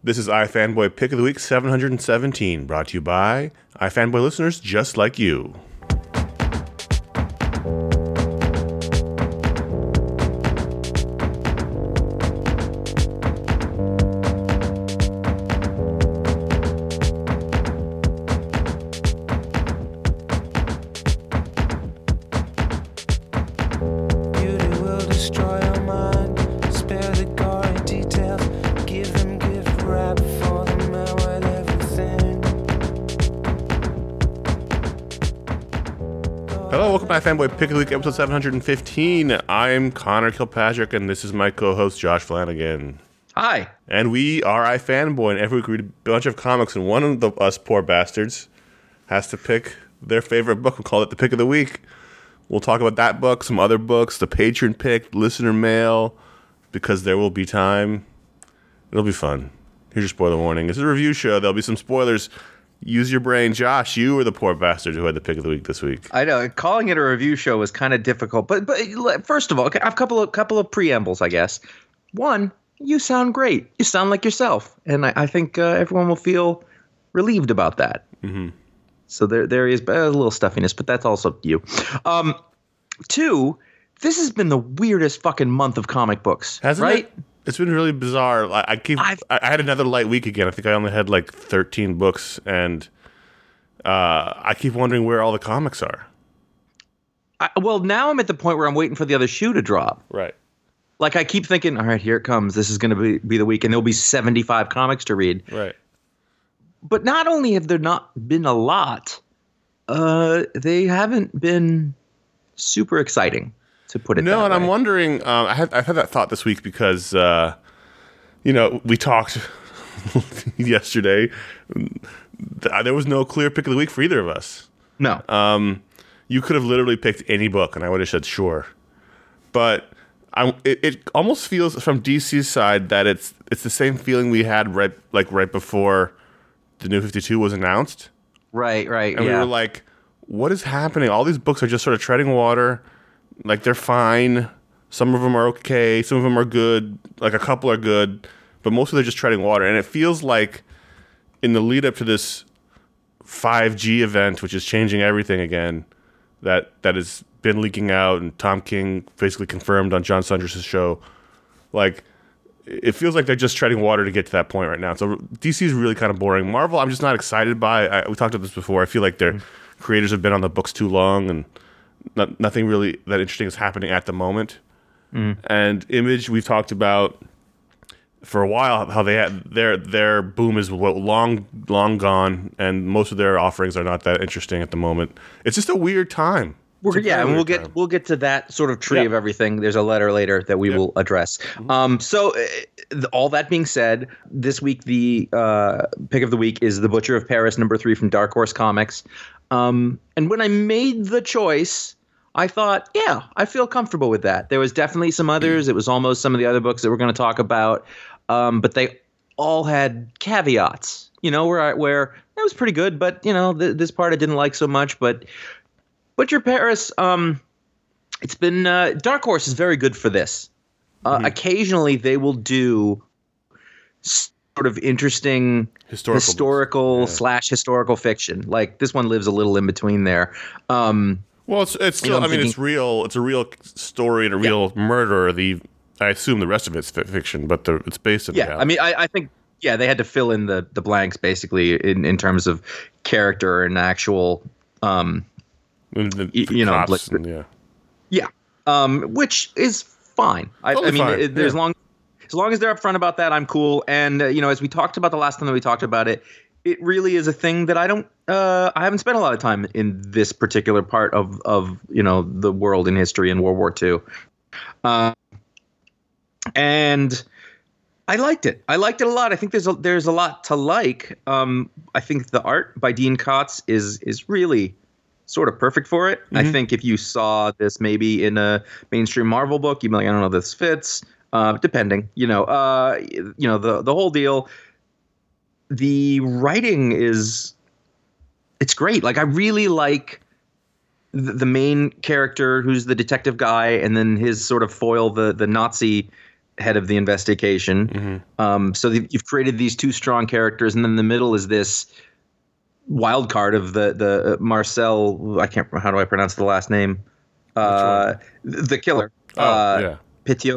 This is iFanboy Pick of the Week 717, brought to you by iFanboy listeners just like you. Fanboy Pick of the Week, episode 715. I'm Connor Kilpatrick, and this is my co-host, Josh Flanagan. Hi. And we are iFanboy, and every week we read a bunch of comics, and one of us poor bastards has to pick their favorite book. We'll call it the Pick of the Week. We'll talk about that book, some other books, the patron pick, listener mail, because there will be time. It'll be fun. Here's your spoiler warning. This is a review show. There'll be some spoilers. Use your brain. Josh, you were the poor bastard who had the pick of the week this week. I know. Calling it a review show was kind of difficult. But first of all, I have a couple of preambles, I guess. One, you sound great. You sound like yourself. And I think everyone will feel relieved about that. Mm-hmm. So there is a little stuffiness, but that's also you. Two, this has been the weirdest fucking month of comic books. Hasn't right? it? It's been really bizarre. I had another light week again. I think I only had like 13 books, and I keep wondering where all the comics are. Well, now I'm at the point where I'm waiting for the other shoe to drop. Right. Like I keep thinking, all right, here it comes. This is going to be the week, and there'll be 75 comics to read. Right. But not only have there not been a lot, they haven't been super exciting. To put it no, and way. I'm wondering. I've had that thought this week because we talked yesterday. There was no clear pick of the week for either of us. No. You could have literally picked any book, and I would have said sure. But it almost feels from DC's side that it's the same feeling we had right before the New 52 was announced. Right. And we were like, "What is happening? All these books are just sort of treading water." Like, they're fine. Some of them are okay. Some of them are good. Like, a couple are good. But mostly they're just treading water. And it feels like in the lead up to this 5G event, which is changing everything again, that has been leaking out, and Tom King basically confirmed on John Sunders' show, like, it feels like they're just treading water to get to that point right now. So DC is really kind of boring. Marvel, I'm just not excited by. We talked about this before. I feel like their creators have been on the books too long, and nothing really that interesting is happening at the moment. And Image, we've talked about for a while how they had their boom is long gone, and most of their offerings are not that interesting at the moment. It's just a weird time. And we'll get to that sort of tree of everything. There's a letter later that we will address. So all that being said, this week the pick of the week is The Butcher of Paris #3 from Dark Horse Comics. And when I made the choice, I thought, yeah, I feel comfortable with that. There was definitely some others. It was almost some of the other books that we're going to talk about. But they all had caveats, where it was pretty good, but, this part I didn't like so much. But Butcher Paris, it's been Dark Horse is very good for this. Occasionally they will do sort of interesting historical / historical fiction. Like this one lives a little in between there. Well, it's still. It's real. It's a real story and a real murder. I assume the rest of it's fiction, but it's based in reality. I think they had to fill in the blanks basically in terms of character and actual. Which is fine. Fine. As long as they're upfront about that, I'm cool. And as we talked about the last time that we talked about it, it really is a thing that I haven't spent a lot of time in this particular part of the world in history in World War II. And I liked it. I liked it a lot. I think there's a lot to like. I think the art by Dean Kotz is really sort of perfect for it. I think if you saw this maybe in a mainstream Marvel book, you'd be like, I don't know if this fits. Depending, the whole deal. The writing it's great. Like I really like the main character who's the detective guy, and then his sort of foil, the Nazi head of the investigation. So you've created these two strong characters, and then the middle is this wild card of the Marcel. I can't. How do I pronounce the last name? The killer. Petiot.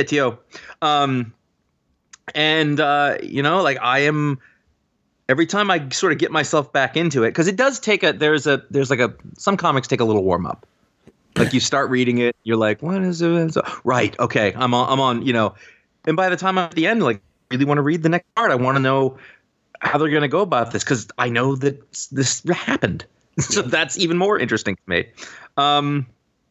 And like I am. Every time I sort of get myself back into it, because it does take some comics take a little warm up. Like you start reading it, you're like, what is it? Right, okay, I'm on, and by the time I'm at the end, like, I really want to read the next part. I want to know how they're going to go about this, because I know that this happened. So that's even more interesting to me. And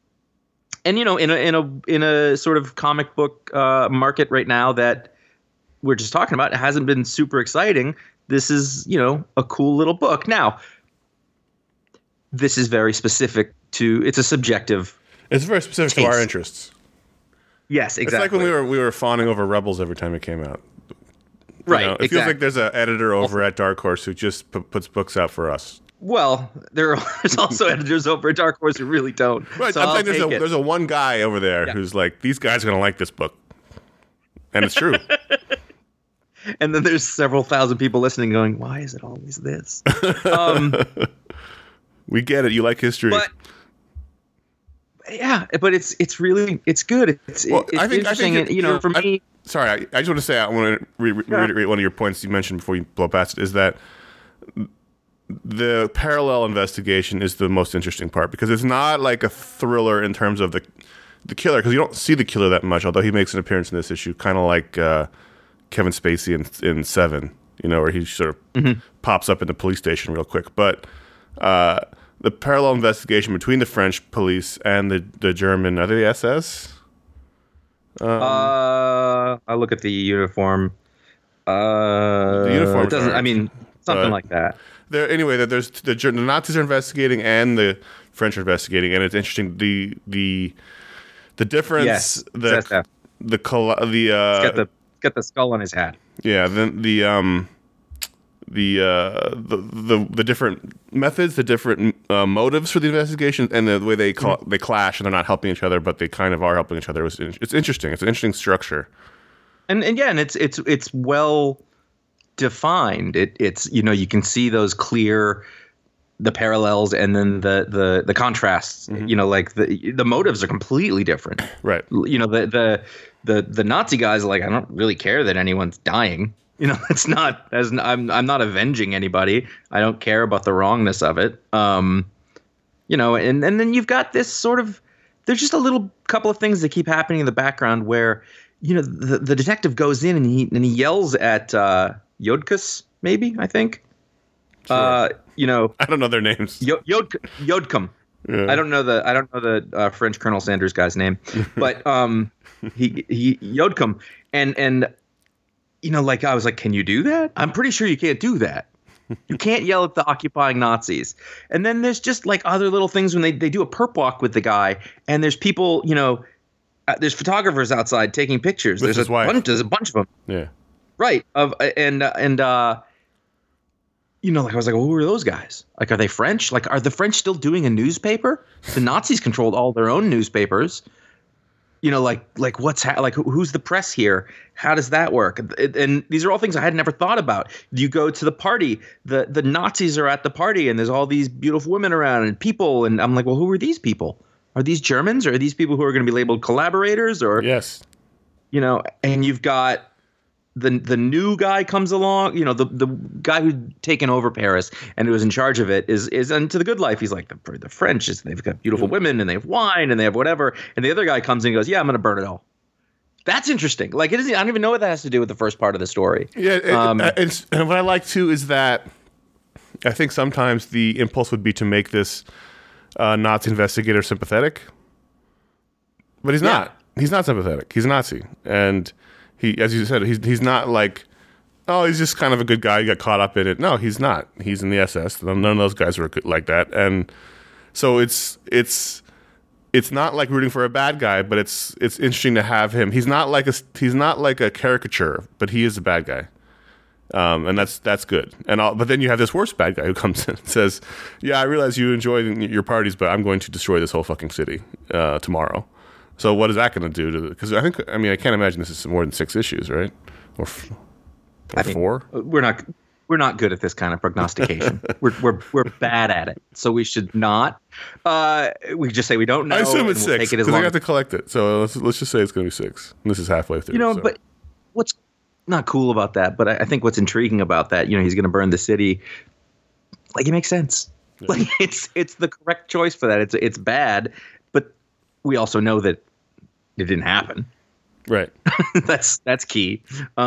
in a sort of comic book market right now that we're just talking about, it hasn't been super exciting. This is, a cool little book. Now, this is very specific to, it's a subjective. It's very specific to our interests. Yes, exactly. It's like when we were fawning over Rebels every time it came out. Right. It feels like there's an editor over at Dark Horse who just puts books out for us. Well, there's also editors over at Dark Horse who really don't. Right. So I'm saying there's a one guy over there who's like, these guys are going to like this book. And it's true. And then there's several thousand people listening going, why is it always this? We get it. You like history. But it's really, it's good. It's interesting. And, for me. Sorry, I just want to say, I want to reiterate one of your points you mentioned before you blow past it, is that the parallel investigation is the most interesting part, because it's not like a thriller in terms of the killer, because you don't see the killer that much, although he makes an appearance in this issue, kind of like Kevin Spacey in Seven, where he sort of pops up in the police station real quick. But the parallel investigation between the French police and the German, are they the SS? I look at the uniform. The uniform doesn't. I mean, something like that. Anyway, there's the Nazis are investigating and the French are investigating, and it's interesting the difference. Yes, Get the skull on his hat. Yeah, then the different methods, the different motives for the investigation, and the way they clash, and they're not helping each other, but they kind of are helping each other. It's interesting. It's an interesting structure. And it's well defined. It's you can see those clear, the parallels, and then the contrasts. Like the motives are completely different. Right. The Nazi guys are like, I don't really care that anyone's dying. It's not I'm not avenging anybody. I don't care about the wrongness of it. And then you've got this sort of, there's just a little couple of things that keep happening in the background where, the detective goes in and he yells at Jodkus, maybe, I think. Sure. I don't know their names. Jodkum. Yeah. I don't know the French Colonel Sanders guy's name, but he Jodkum, and like I was like, can you do that? I'm pretty sure you can't do that. You can't yell at the occupying Nazis. And then there's just like other little things when they do a perp walk with the guy, and there's people, there's photographers outside taking pictures. There's a bunch of them. Yeah. Right. Like I was like, well, who are those guys? Like, are they French? Like, are the French still doing a newspaper? The Nazis controlled all their own newspapers. Like what's who's the press here? How does that work? And these are all things I had never thought about. You go to the party, the Nazis are at the party, and there's all these beautiful women around and people, and I'm like, well, who are these people? Are these Germans, or are these people who are going to be labeled collaborators? Or yes, and you've got the new guy comes along, the guy who's taken over Paris and who was in charge of it is into the good life. He's like, the French they've got beautiful women and they have wine and they have whatever. And the other guy comes in and goes, yeah, I'm going to burn it all. That's interesting. Like, I don't even know what that has to do with the first part of the story. Yeah. And what I like too is that I think sometimes the impulse would be to make this Nazi investigator sympathetic, but he's not. He's not sympathetic. He's a Nazi. And he, as you said, he's not like, oh, he's just kind of a good guy. He got caught up in it. No, he's not. He's in the SS. None of those guys were like that. And so it's not like rooting for a bad guy, but it's interesting to have him. He's not like a caricature, but he is a bad guy. And that's good. But then you have this worse bad guy who comes in and says, yeah, I realize you enjoy your parties, but I'm going to destroy this whole fucking city tomorrow. So what is that going to do to? Because I can't imagine this is more than 6 issues, right? Or 4. We're not good at this kind of prognostication. we're bad at it. So we should not. We just say we don't know. I assume it's 6 because we have to as collect it. So let's just say it's going to be 6. And this is halfway through. But what's not cool about that? But I think what's intriguing about that, he's going to burn the city. Like, it makes sense. Yeah. Like, it's the correct choice for that. It's bad, but we also know that it didn't happen. Right. That's key.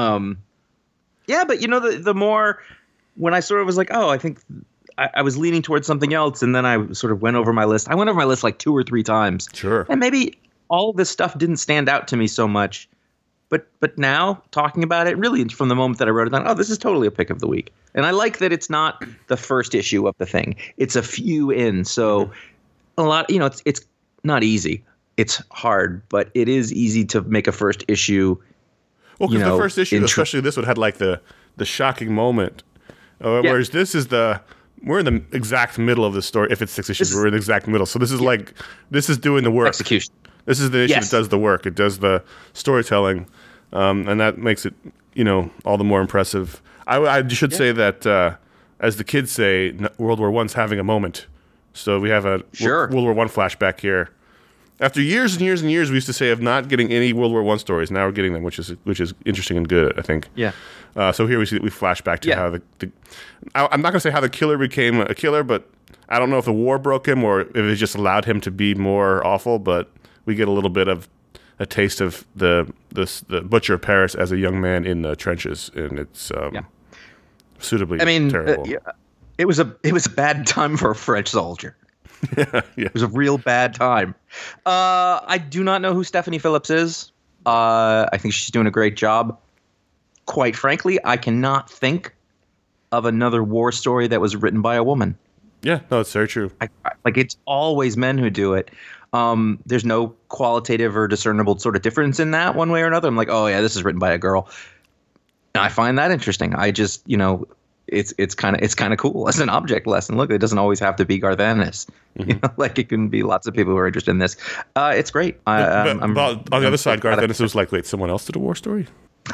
Yeah, but the more when I sort of was like, oh, I think I was leaning towards something else, and then I sort of went over my list. I went over my list like 2 or 3 times. Sure. And maybe all of this stuff didn't stand out to me so much. But now, talking about it, really from the moment that I wrote it down, oh, this is totally a pick of the week. And I like that it's not the first issue of the thing. It's a few in. So a lot, it's not easy. It's hard, but it is easy to make a first issue. Well, because the first issue, especially this one, had like the shocking moment. Whereas this is we're in the exact middle of the story. If it's 6 issues, we're in the exact middle. So this is this is doing the work. Execution. This is the issue that does the work. It does the storytelling, and that makes it, all the more impressive. I should say that, as the kids say, World War I's having a moment. So we have a World War I flashback here. After years and years and years, we used to say of not getting any World War I stories. Now we're getting them, which is interesting and good, I think. Yeah. So here we see that we flash back to how I'm not going to say how the killer became a killer, but I don't know if the war broke him or if it just allowed him to be more awful. But we get a little bit of a taste of the Butcher of Paris as a young man in the trenches, and it's suitably terrible. It was a bad time for a French soldier. Yeah. It was a real bad time. I do not know who Stephanie Phillips is. I think she's doing a great job. Quite frankly, I cannot think of another war story that was written by a woman. Yeah, no, it's very true. It's always men who do it. There's no qualitative or discernible sort of difference in that one way or another. I'm like, oh yeah, this is written by a girl. And I find that interesting. I just, it's kind of cool as an object lesson. Look, it doesn't always have to be Garth Ennis. It can be lots of people who are interested in this. It's great. But on the other side, Garth Ennis was like, wait, someone else did a war story?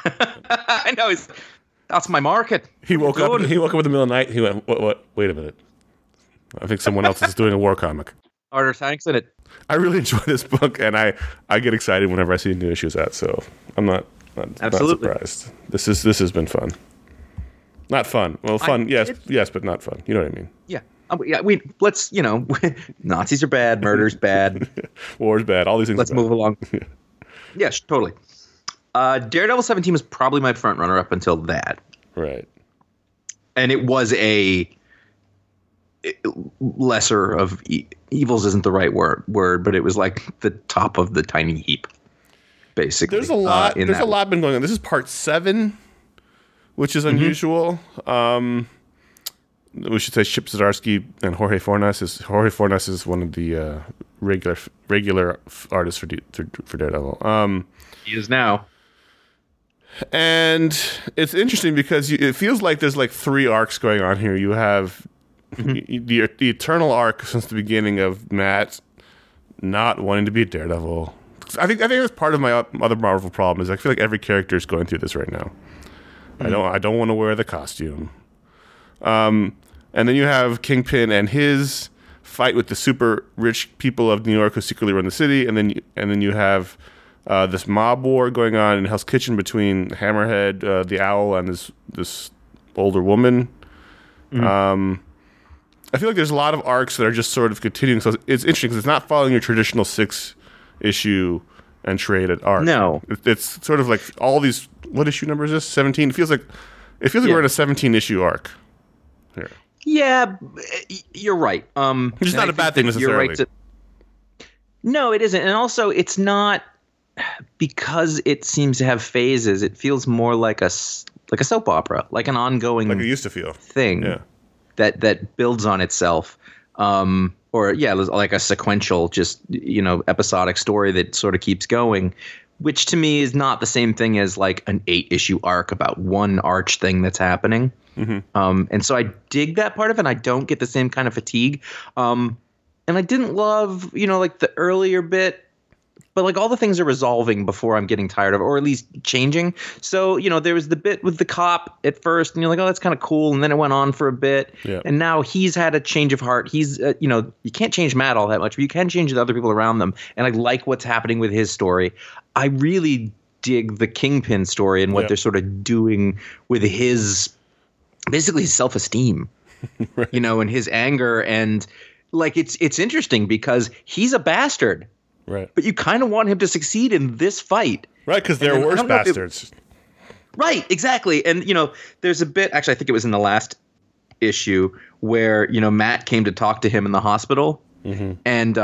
I know. That's my market. He woke up in the middle of the night. He went, what? Wait a minute. I think someone else is doing a war comic. Arthur Hanks in it. I really enjoy this book, and I get excited whenever I see new issues out. So I'm not surprised. This has been fun. Not fun. Well, fun, yes, but not fun. You know what I mean? Yeah. Let's, Nazis are bad, murder's bad. War's bad, all these things. Let's move along. Yes, totally. Daredevil 17 was probably my front runner up until that. Right. And it was a lesser of evils isn't the right word, but it was like the top of the tiny heap, basically. There's a lot been going on. This is part 7. Which is unusual. We should say Chip Zdarsky and Jorge Fornes. Jorge Fornes is one of the regular artists for Daredevil. He is now. And it's interesting because it feels like there's like 3 arcs going on here. You have the eternal arc since the beginning of Matt not wanting to be Daredevil. I think that's part of my other Marvel problem is I feel like every character is going through this right now. I don't want to wear the costume. And then you have Kingpin and his fight with the super rich people of New York who secretly run the city, and then you have this mob war going on in Hell's Kitchen between Hammerhead, the Owl, and this older woman. I feel like there's a lot of arcs that are just sort of continuing. So it's interesting because it's not following your traditional 6-issue and traded arc. No, it's sort of like all these. What issue number is this? 17. It feels like we're in a 17-issue arc here. Yeah, you're right. Which is not a bad thing necessarily. Right no, it isn't, and also it's not because it seems to have phases. It feels more like a soap opera, like an ongoing, like it used to feel thing. Yeah. That builds on itself. Like a sequential, just episodic story that sort of keeps going, which to me is not the same thing as like an 8-issue arc about one arch thing that's happening. And so I dig that part of it. And I don't get the same kind of fatigue. And I didn't love, like the earlier bit But like all the things are resolving before I'm getting tired of, or at least changing. So, there was the bit with the cop at first and you're like, oh, that's kind of cool. And then it went on for a bit. Yeah. And now he's had a change of heart. He's, you can't change Matt all that much, but you can change the other people around them. And I like what's happening with his story. I really dig the Kingpin story and what they're sort of doing with his, basically his self-esteem, right. And his anger. And like, it's interesting because he's a bastard. Right. But you kind of want him to succeed in this fight. Right, because they're worse bastards. Right, exactly. And, there's a bit, actually, I think it was in the last issue where, Matt came to talk to him in the hospital. Mm-hmm.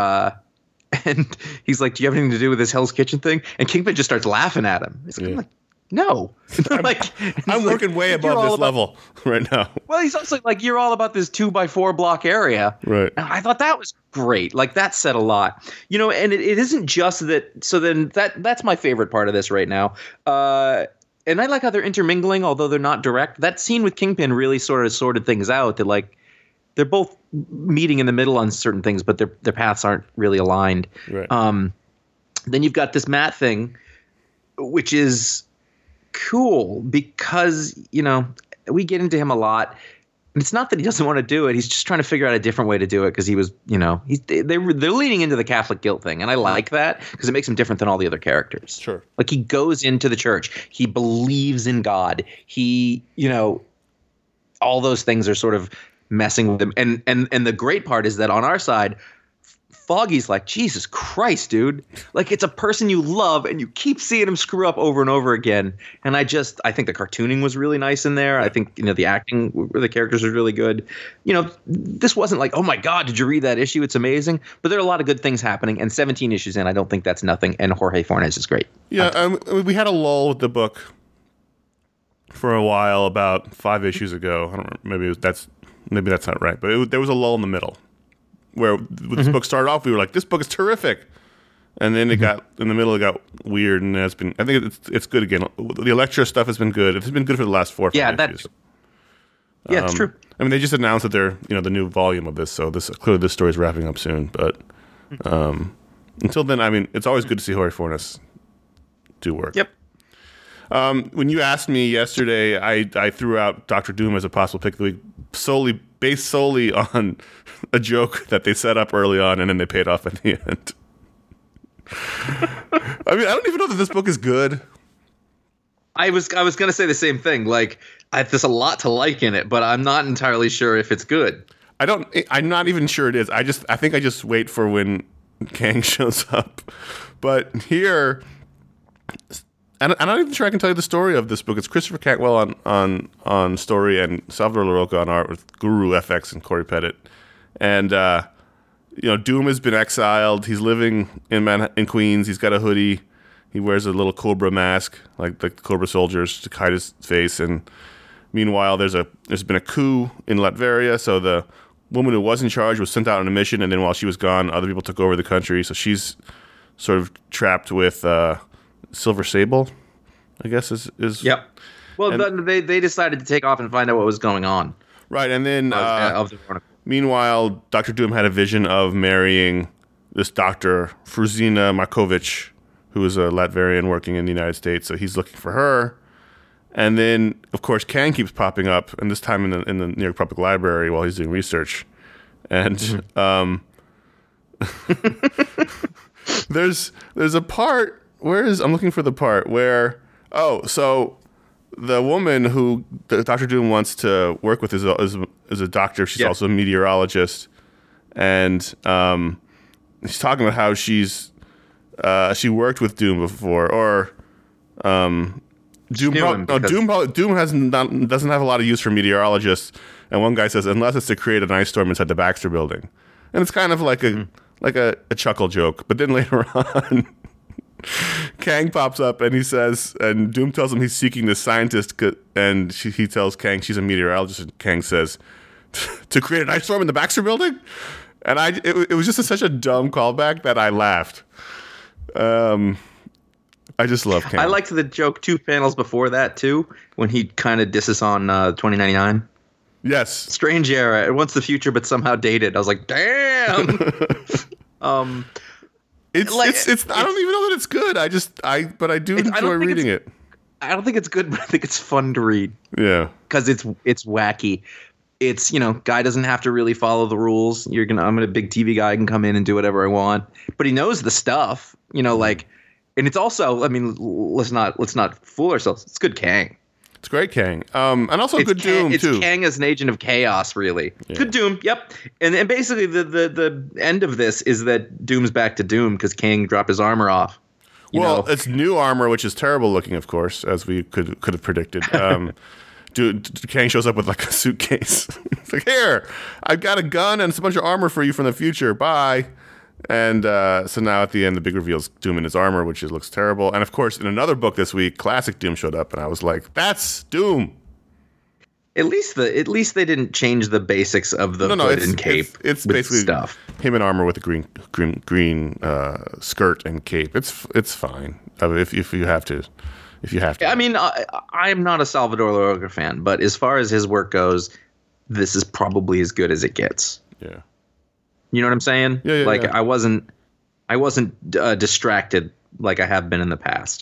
And he's like, do you have anything to do with this Hell's Kitchen thing? And Kingpin just starts laughing at him. He's like, no. I'm working way above this level right now. Well, he's also like, you're all about this 2x4 block area. Right. And I thought that was great. Like, that said a lot. And it isn't just that. So then that's my favorite part of this right now. And I like how they're intermingling, although they're not direct. That scene with Kingpin really sort of sorted things out. That like they're both meeting in the middle on certain things, but their paths aren't really aligned. Right. Then you've got this Matt thing, which is cool because we get into him a lot. And it's not that he doesn't want to do it; he's just trying to figure out a different way to do it because he was, they're leaning into the Catholic guilt thing, and I like that because it makes him different than all the other characters. Sure, like he goes into the church, he believes in God, he, all those things are sort of messing with him, and the great part is that on our side, Foggy's like, Jesus Christ, dude. Like, it's a person you love, and you keep seeing him screw up over and over again. And I think the cartooning was really nice in there. I think, the acting with the characters was really good. This wasn't like, oh my God, did you read that issue? It's amazing. But there are a lot of good things happening. And 17 issues in, I don't think that's nothing. And Jorge Fornes is great. Yeah, we had a lull with the book for a while about 5 issues ago. I don't know, maybe that's not right. But there was a lull in the middle. Where this book started off, we were like, "This book is terrific," and then it got in the middle. It got weird, and it's been. I think it's good again. The Elektra stuff has been good. It's been good for the last 4 or 5 issues. It's true. I mean, they just announced that they're the new volume of this, so clearly this story's wrapping up soon. But until then, I mean, it's always good to see Jorge Fornes do work. Yep. When you asked me yesterday, I threw out Dr. Doom as a possible pick of the week, based solely on a joke that they set up early on and then they paid off at the end. I mean, I don't even know that this book is good. I was going to say the same thing. Like, there's a lot to like in it, but I'm not entirely sure if it's good. I'm not even sure it is. I think I just wait for when Kang shows up. But here, and I'm not even sure I can tell you the story of this book. It's Christopher Cantwell on story and Salvador Larroca on art with Guru FX and Corey Pettit. And Doom has been exiled. He's living in Queens. He's got a hoodie. He wears a little Cobra mask, like the Cobra soldiers, to hide his face. And meanwhile, there's been a coup in Latveria. So the woman who was in charge was sent out on a mission, and then while she was gone, other people took over the country. So she's sort of trapped with Silver Sable, I guess is. Yep. Well, they decided to take off and find out what was going on. Right, and then meanwhile, Dr. Doom had a vision of marrying this Dr. Fruzina Markovic, who is a Latvian working in the United States. So he's looking for her. And then, of course, Kang keeps popping up, and this time in the New York Public Library while he's doing research. And there's a part, I'm looking for the part where, so the woman who Dr. Doom wants to work with is a doctor. She's also a meteorologist, and he's talking about how she worked with Doom before, or Doom doesn't have a lot of use for meteorologists. And one guy says, unless it's to create an ice storm inside the Baxter Building, and it's kind of like a chuckle joke. But then later on, Kang pops up and he says, and Doom tells him he's seeking this scientist, and he tells Kang she's a meteorologist, and Kang says, to create an ice storm in the Baxter Building? And it was just such a dumb callback that I laughed. I just love Kang. I liked the joke 2 panels before that, too, when he kind of disses on 2099. Yes. Strange era. It wants the future, but somehow dated. I was like, damn! It's I don't even know that it's good. But I do enjoy reading it. I don't think it's good, but I think it's fun to read. Yeah. Because it's wacky. It's, guy doesn't have to really follow the rules. I'm a big TV guy, I can come in and do whatever I want. But he knows the stuff, and it's also, I mean, let's not fool ourselves. It's good Kang. It's great Kang. And also good Doom, too. It's Kang as an agent of chaos, really. Yeah. Good Doom, yep. And basically the end of this is that Doom's back to Doom because Kang dropped his armor off. It's new armor, which is terrible looking, of course, as we could have predicted. Kang shows up with like a suitcase. It's like, here, I've got a gun and a bunch of armor for you from the future. Bye. And so now at the end, the big reveal is Doom in his armor, which looks terrible. And of course, in another book this week, Classic Doom showed up, and I was like, that's Doom. At least they didn't change the basics of the hood and cape. It's basically stuff. Him in armor with a green skirt and cape. It's fine if you have to. I mean, I am not a Salvador Larroca fan, but as far as his work goes, this is probably as good as it gets. Yeah. You know what I'm saying? Yeah. Yeah. I wasn't distracted like I have been in the past.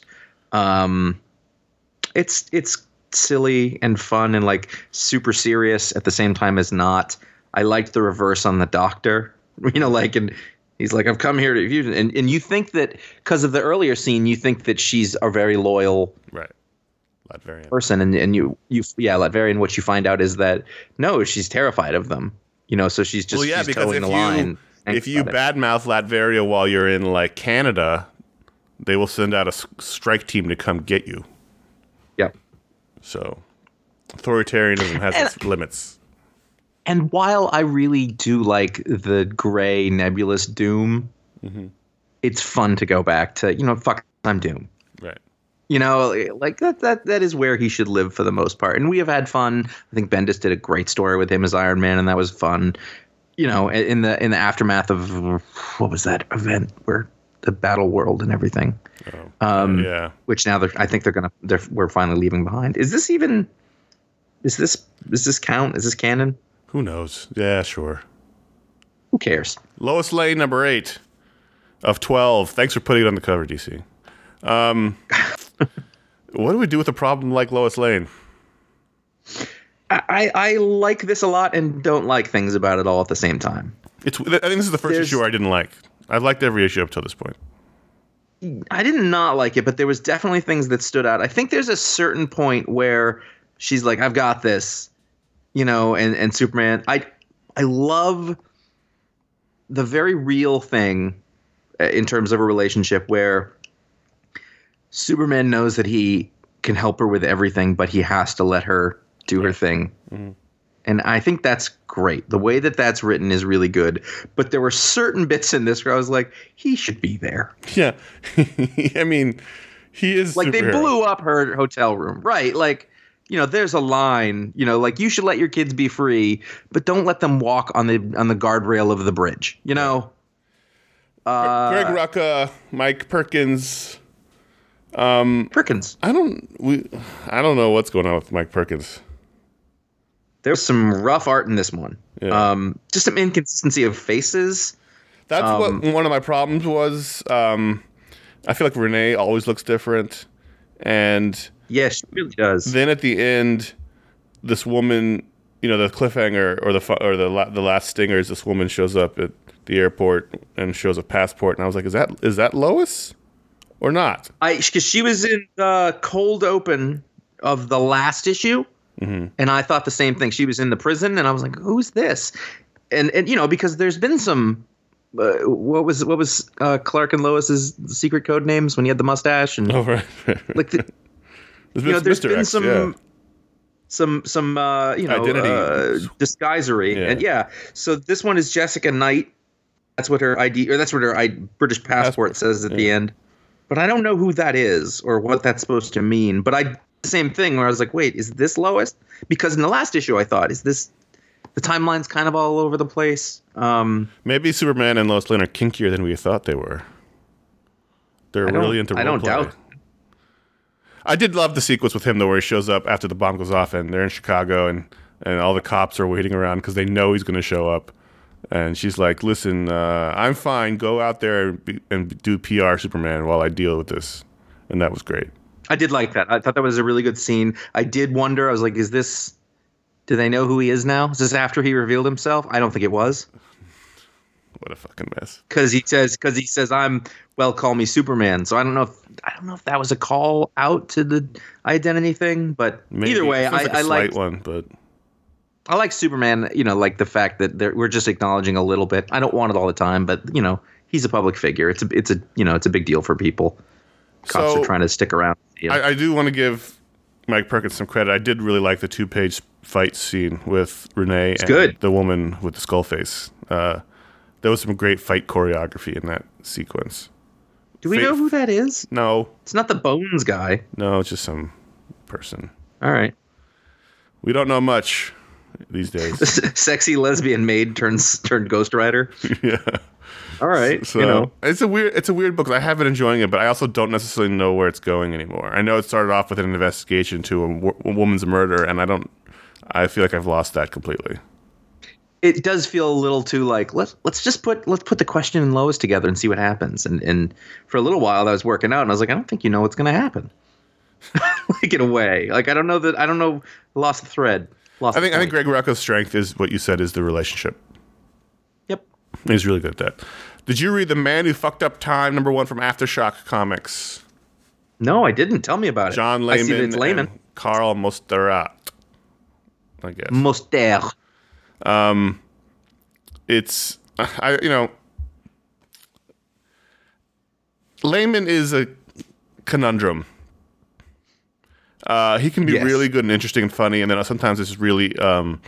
It's silly and fun and like super serious at the same time as not. I liked the reverse on the Doctor, and he's like, I've come here to you, and you think that because of the earlier scene, you think that she's a very loyal Latverian person, and you Latverian. What you find out is that no, she's terrified of them. So she's just she's towing the line. If you badmouth Latveria while you're in like Canada, they will send out a strike team to come get you. Yep. So, authoritarianism has its limits. And while I really do like the gray, nebulous Doom, it's fun to go back to, fuck, I'm Doom. Right. Like that is where he should live for the most part. And we have had fun. I think Bendis did a great story with him as Iron Man, and that was fun. In the aftermath of what was that event where the Battle World and everything. Yeah. Which now I think we're finally leaving behind. Is this count? Is this canon? Who knows? Yeah, sure. Who cares? Lois Lane, number 8 of 12. Thanks for putting it on the cover, DC. What do we do with a problem like Lois Lane? I like this a lot and don't like things about it all at the same time. I think this is the first issue I didn't like. I've liked every issue up till this point. I did not like it, but there was definitely things that stood out. I think there's a certain point where she's like, I've got this, and Superman. I love the very real thing in terms of a relationship where Superman knows that he can help her with everything, but he has to let her do her thing. Mm-hmm. And I think that's great. The way that that's written is really good. But there were certain bits in this where I was like, he should be there. Yeah. I mean, he is like superhero. They blew up her hotel room. Right. Like, there's a line, like you should let your kids be free, but don't let them walk on the guardrail of the bridge, Greg Rucka, Mike Perkins. Perkins. I don't know what's going on with Mike Perkins. There's some rough art in this one. Yeah. Just some inconsistency of faces. That's what one of my problems was. I feel like Renee always looks different, and yeah, she really does. Then at the end, this woman, the cliffhanger or the last stinger is this woman shows up at the airport and shows a passport, and I was like, is that Lois or not? Because she was in the cold open of the last issue. Mm-hmm. And I thought the same thing. She was in the prison, and I was like, "Who's this?" And because there's been some. What was Clark and Lois's secret code names when he had the mustache and right. Like there's been X, some identity disguisery, and So this one is Jessica Knight. That's what her ID, or that's what her British passport says at the end. But I don't know who that is or what that's supposed to mean. But same thing where I was like, wait, is this Lois? Because in the last issue I thought, is this the timeline's kind of all over the place? Maybe Superman and Lois Lane are kinkier than we thought they were. They're really into role play. I don't doubt. I did love the sequence with him though, where he shows up after the bomb goes off and they're in Chicago and all the cops are waiting around because they know he's going to show up, And she's like, listen, I'm fine. Go out there and do PR Superman while I deal with this. And that was great. I did like that. I thought that was a really good scene. I did wonder, I was like, do they know who he is now? Is this after he revealed himself? I don't think it was. What a fucking mess. Because he says, call me Superman. So I don't know if that was a call out to the identity thing, but maybe. Either way, I like one, but I like Superman, like the fact that we're just acknowledging a little bit. I don't want it all the time, but he's a public figure. It's a big deal for people. Cops are trying to stick around. I do want to give Mike Perkins some credit. I did really like the 2-page fight scene with Renee and the woman with the skull face. There was some great fight choreography in that sequence. Do we know who that is? No. It's not the Bones guy. No, it's just some person. All right. We don't know much these days. Sexy lesbian maid turned Ghost Rider. Yeah. All right. So it's a weird book. I have been enjoying it, but I also don't necessarily know where it's going anymore. I know it started off with an investigation to a woman's murder, and I feel like I've lost that completely. It does feel a little too like let's put the Question and Lois together and see what happens. And for a little while I was working out and I was like, I don't think you know what's going to happen. Like in a way, like I don't know. Lost the thread. I think Greg Rucka's strength is what you said is the relationship. Yep, he's really good at that. Did you read The Man Who Fucked Up Time #1 from Aftershock Comics? No, I didn't. Tell me about it. John Layman. I see that it's Layman. And Carl Mosterat. I guess. Moster. It's Layman is a conundrum. He can be really good and interesting and funny, and then sometimes it's really what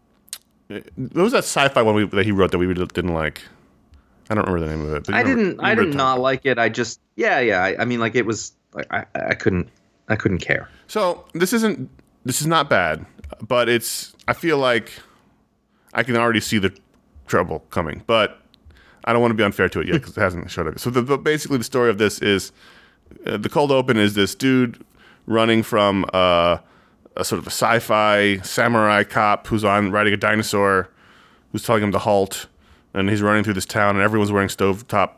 was that sci-fi one that he wrote that we didn't like? I don't remember the name of it. I did not like it. I just I mean, like it was like I couldn't care. So this is not bad, but I feel like I can already see the trouble coming, but I don't want to be unfair to it yet because it hasn't showed up. So basically the story of this is the cold open is this dude running from a sort of a sci-fi samurai cop who's riding a dinosaur who's telling him to halt, and he's running through this town and everyone's wearing stovetop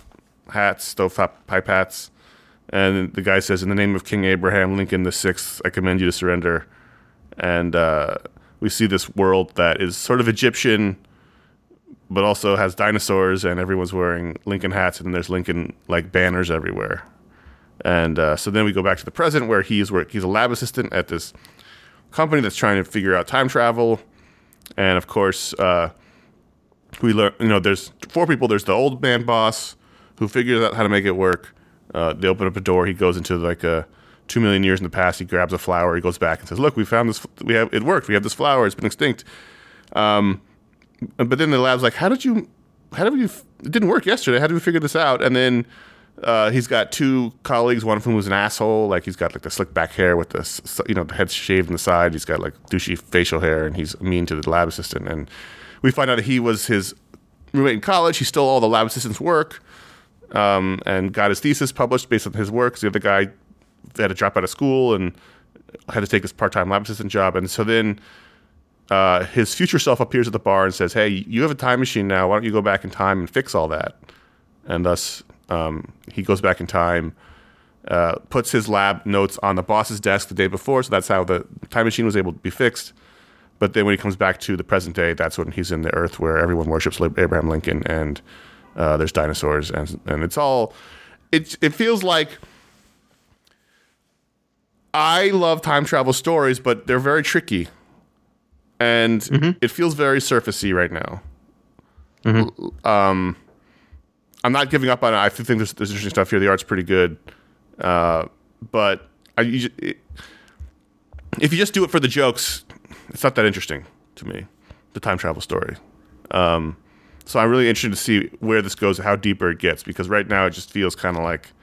pipe hats, and the guy says, in the name of King Abraham Lincoln VI, I commend you to surrender. And we see this world that is sort of Egyptian, but also has dinosaurs, and everyone's wearing Lincoln hats, and there's Lincoln like banners everywhere. And so then we go back to the present, where he's a lab assistant at this company that's trying to figure out time travel. And of course, we learn, there's 4 people. There's the old man boss who figures out how to make it work. They open up a door. He goes into like a 2 million years in the past. He grabs a flower. He goes back and says, "Look, we found this. It worked. We have this flower. It's been extinct." But then the lab's like, "How did you? It didn't work yesterday. How did we figure this out?" And then he's got 2 colleagues. One of whom was an asshole. Like he's got like the slick back hair with the head shaved on the side. He's got like douchey facial hair, and he's mean to the lab assistant. And we find out that he was his roommate in college. He stole all the lab assistant's work, and got his thesis published based on his work. Because the other guy had to drop out of school and had to take this part-time lab assistant job. And so then his future self appears at the bar and says, "Hey, you have a time machine now. Why don't you go back in time and fix all that?" And thus he goes back in time, puts his lab notes on the boss's desk the day before, so that's how the time machine was able to be fixed. But then when he comes back to the present day, that's when he's in the Earth where everyone worships Abraham Lincoln, and there's dinosaurs, and it's all... It feels like... I love time travel stories, but they're very tricky. And it feels very surfacey right now. I'm not giving up on it. I think there's interesting stuff here. The art's pretty good. But if you just do it for the jokes, it's not that interesting to me, the time travel story. So I'm really interested to see where this goes, how deeper it gets, because right now it just feels kind of like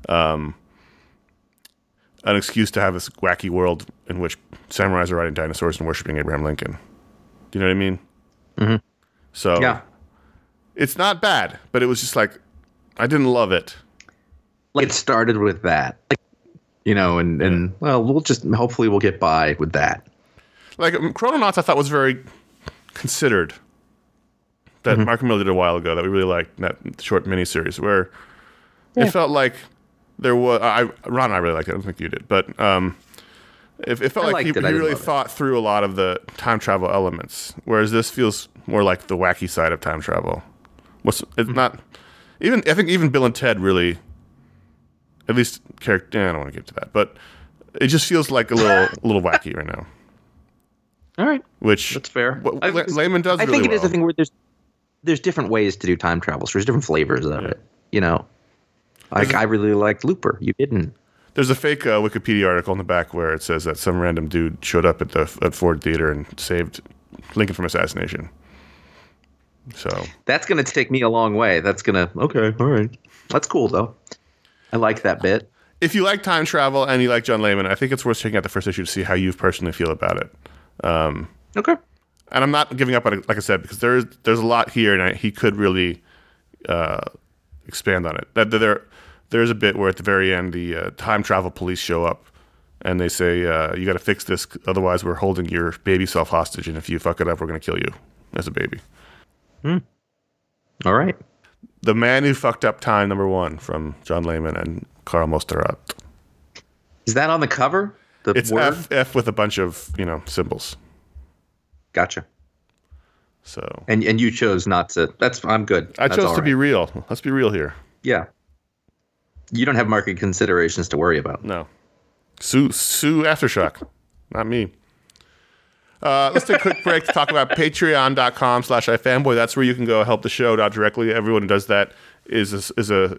an excuse to have this wacky world in which samurais are riding dinosaurs and worshiping Abraham Lincoln. Do you know what I mean? Mm-hmm. So yeah. It's not bad, but it was just like, I didn't love it. Like it started with that, and well, hopefully we'll get by with that. Like Chrononauts, I thought was very considered. that Mark Miller did a while ago that we really liked, that short miniseries, where it felt like there was. Ron and I really liked it. I don't think you did, but it felt like he really thought through a lot of the time travel elements, whereas this feels more like the wacky side of time travel. It's not even. I think even Bill and Ted really, at least character. I don't want to get to that, but it just feels like a little wacky right now. All right, which that's fair. Layman does. I think it is a thing where there's different ways to do time travel. So there's different flavors of it. You know, like I really liked Looper. You didn't. There's a fake Wikipedia article in the back where it says that some random dude showed up at Ford Theater and saved Lincoln from assassination. So that's going to take me a long way. Okay, all right. That's cool though. I like that bit. If you like time travel and you like John Layman, I think it's worth checking out the first issue to see how you personally feel about it. Okay. And I'm not giving up on it, like I said, because there's a lot here, and he could really expand on it. There's a bit where at the very end the time travel police show up, and they say, you got to fix this, otherwise we're holding your baby self hostage, and if you fuck it up, we're going to kill you as a baby. All right. The Man Who Fucked Up Time, #1, from John Layman and Carl Mosterat. Is that on the cover? It's word? F with a bunch of symbols. Gotcha. So and you chose not to. I'm good. I chose to be real. Let's be real here. Yeah. You don't have market considerations to worry about. No. Sue Aftershock, not me. Let's take a quick break to talk about patreon.com/ifanboy. That's where you can go help the show out directly. Everyone who does that is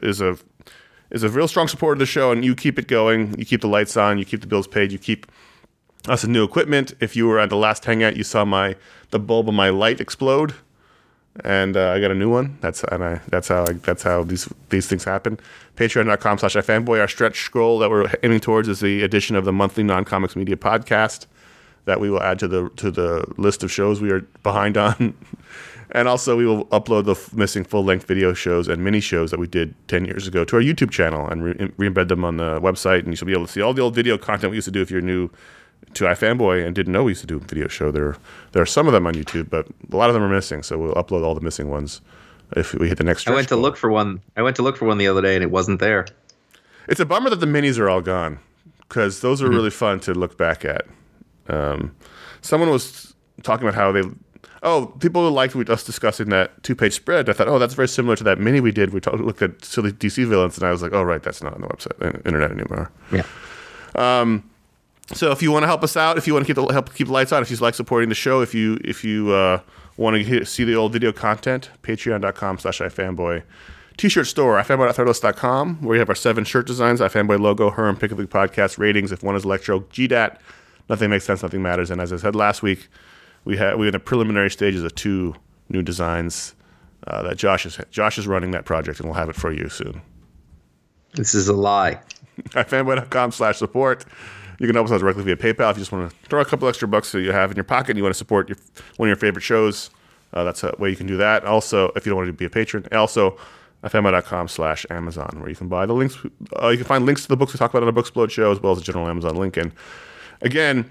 a real strong supporter of the show, and you keep it going. You keep the lights on. You keep the bills paid. You keep us new equipment. If you were at the last hangout, you saw the bulb of my light explode, and I got a new one. That's how these things happen. Patreon.com/ifanboy. Our stretch goal that we're aiming towards is the addition of the monthly non-comics media podcast that we will add to the list of shows we are behind on. And also, we will upload the missing full-length video shows and mini shows that we did 10 years ago to our YouTube channel and re-embed them on the website. And you should be able to see all the old video content we used to do if you're new to iFanboy and didn't know we used to do a video show. There are some of them on YouTube, but a lot of them are missing. So we'll upload all the missing ones if we hit the next stretch. I went to look for one the other day, and it wasn't there. It's a bummer that the minis are all gone, because those are really fun to look back at. Someone was talking about how people liked us discussing that 2-page spread. I thought, that's very similar to that mini we did. We looked at silly DC villains, and I was like, oh, right, that's not on the website, internet anymore. Yeah. So if you want to help us out, if you want to help keep the lights on, if you like supporting the show, if you want to see the old video content, patreon.com/ifanboy. T-shirt store, ifanboy.threadless.com, where you have our 7 shirt designs, iFanboy logo, Herm, Pick of the Podcast, ratings, if one is Electro, GDAT, nothing makes sense, nothing matters. And as I said last week, we're in the preliminary stages of 2 new designs that Josh is running that project, and we'll have it for you soon. This is a lie. ifanboy.com/support. You can help us out directly via PayPal if you just want to throw a couple extra bucks that you have in your pocket and you want to support one of your favorite shows. That's a way you can do that. Also, if you don't want to be a patron, also ifanboy.com/Amazon, where you can buy the links. You can find links to the books we talk about on the Booksplode show, as well as a general Amazon link. And again,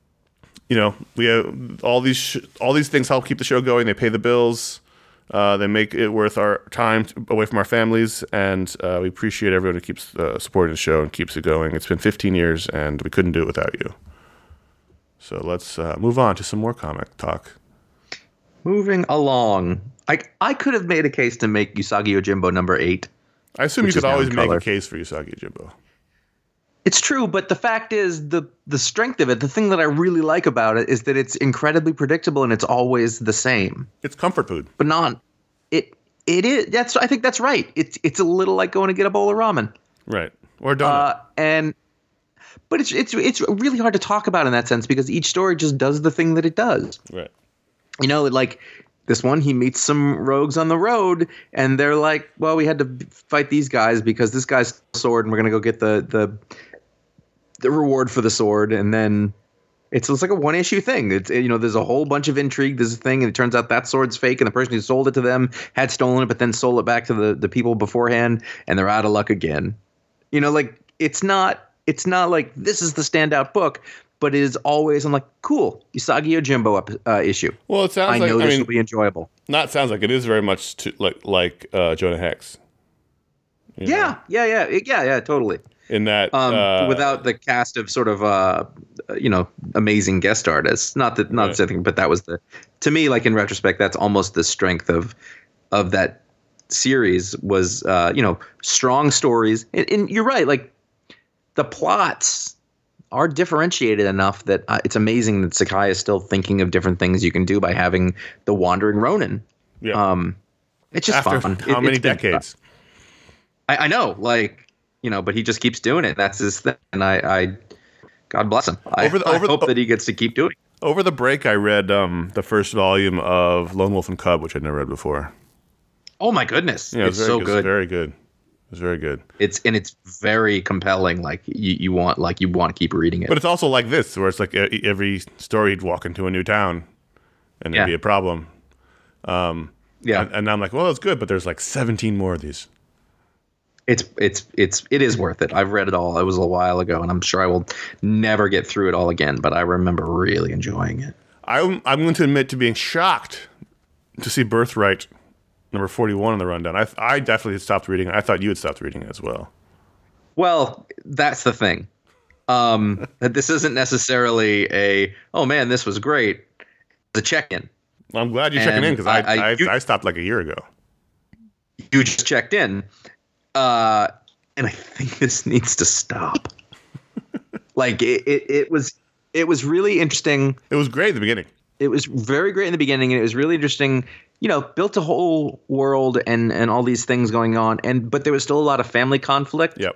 we have all these things help keep the show going. They pay the bills. They make it worth our time away from our families, and we appreciate everyone who keeps supporting the show and keeps it going. It's been 15 years, and we couldn't do it without you. So let's move on to some more comic talk. Moving along. I could have made a case to make Usagi Yojimbo number 8. I assume you could always make a case for Usagi Yojimbo. It's true, but the fact is the strength of it, the thing that I really like about it is that it's incredibly predictable and it's always the same. It's comfort food. But it is. I think that's right. It's a little like going to get a bowl of ramen. Right. Or a donut. But it's really hard to talk about in that sense because each story just does the thing that it does. Right. Like this one, he meets some rogues on the road, and they're like, "Well, we had to fight these guys because this guy's stole a sword, and we're gonna go get the reward for the sword." And then it's like a one-issue thing. It's there's a whole bunch of intrigue. There's a thing, and it turns out that sword's fake, and the person who sold it to them had stolen it, but then sold it back to the people beforehand, and they're out of luck again. It's not like this is the standout book. but it is always, I'm like, cool, Usagi Yojimbo issue. Well, it sounds I know this will be enjoyable. Not sounds like it is very much like Jonah Hex. Yeah, totally. In that, without the cast of sort of amazing guest artists. Not the same thing, but that was to me, like in retrospect, that's almost the strength of that series was strong stories. And you're right, like the plots are differentiated enough that it's amazing that Sakai is still thinking of different things you can do by having the Wandering Ronin. Yeah. It's just fun. How many decades? I know, like, but he just keeps doing it. That's his thing. And I God bless him. I hope that he gets to keep doing it. Over the break, I read the first volume of Lone Wolf and Cub, which I'd never read before. Oh my goodness. Yeah, it's so good. It's very good. It's very good. It's very compelling. Like you want to keep reading it. But it's also like this, where it's like every story he'd walk into a new town, and there'd be a problem. And I'm like, well, it's good, but there's like 17 more of these. It is worth it. I've read it all. It was a while ago, and I'm sure I will never get through it all again. But I remember really enjoying it. I'm going to admit to being shocked to see Birthright number 41 on the rundown. I definitely had stopped reading it. I thought you had stopped reading it as well. Well, that's the thing. That this isn't necessarily oh man, this was great. It's a check-in. Well, I'm glad you're checking in because I stopped like a year ago. You just checked in. And I think this needs to stop. Like it was really interesting. It was great at the beginning. It was very great in the beginning, and it was really interesting. Built a whole world and all these things going on, but there was still a lot of family conflict. Yep.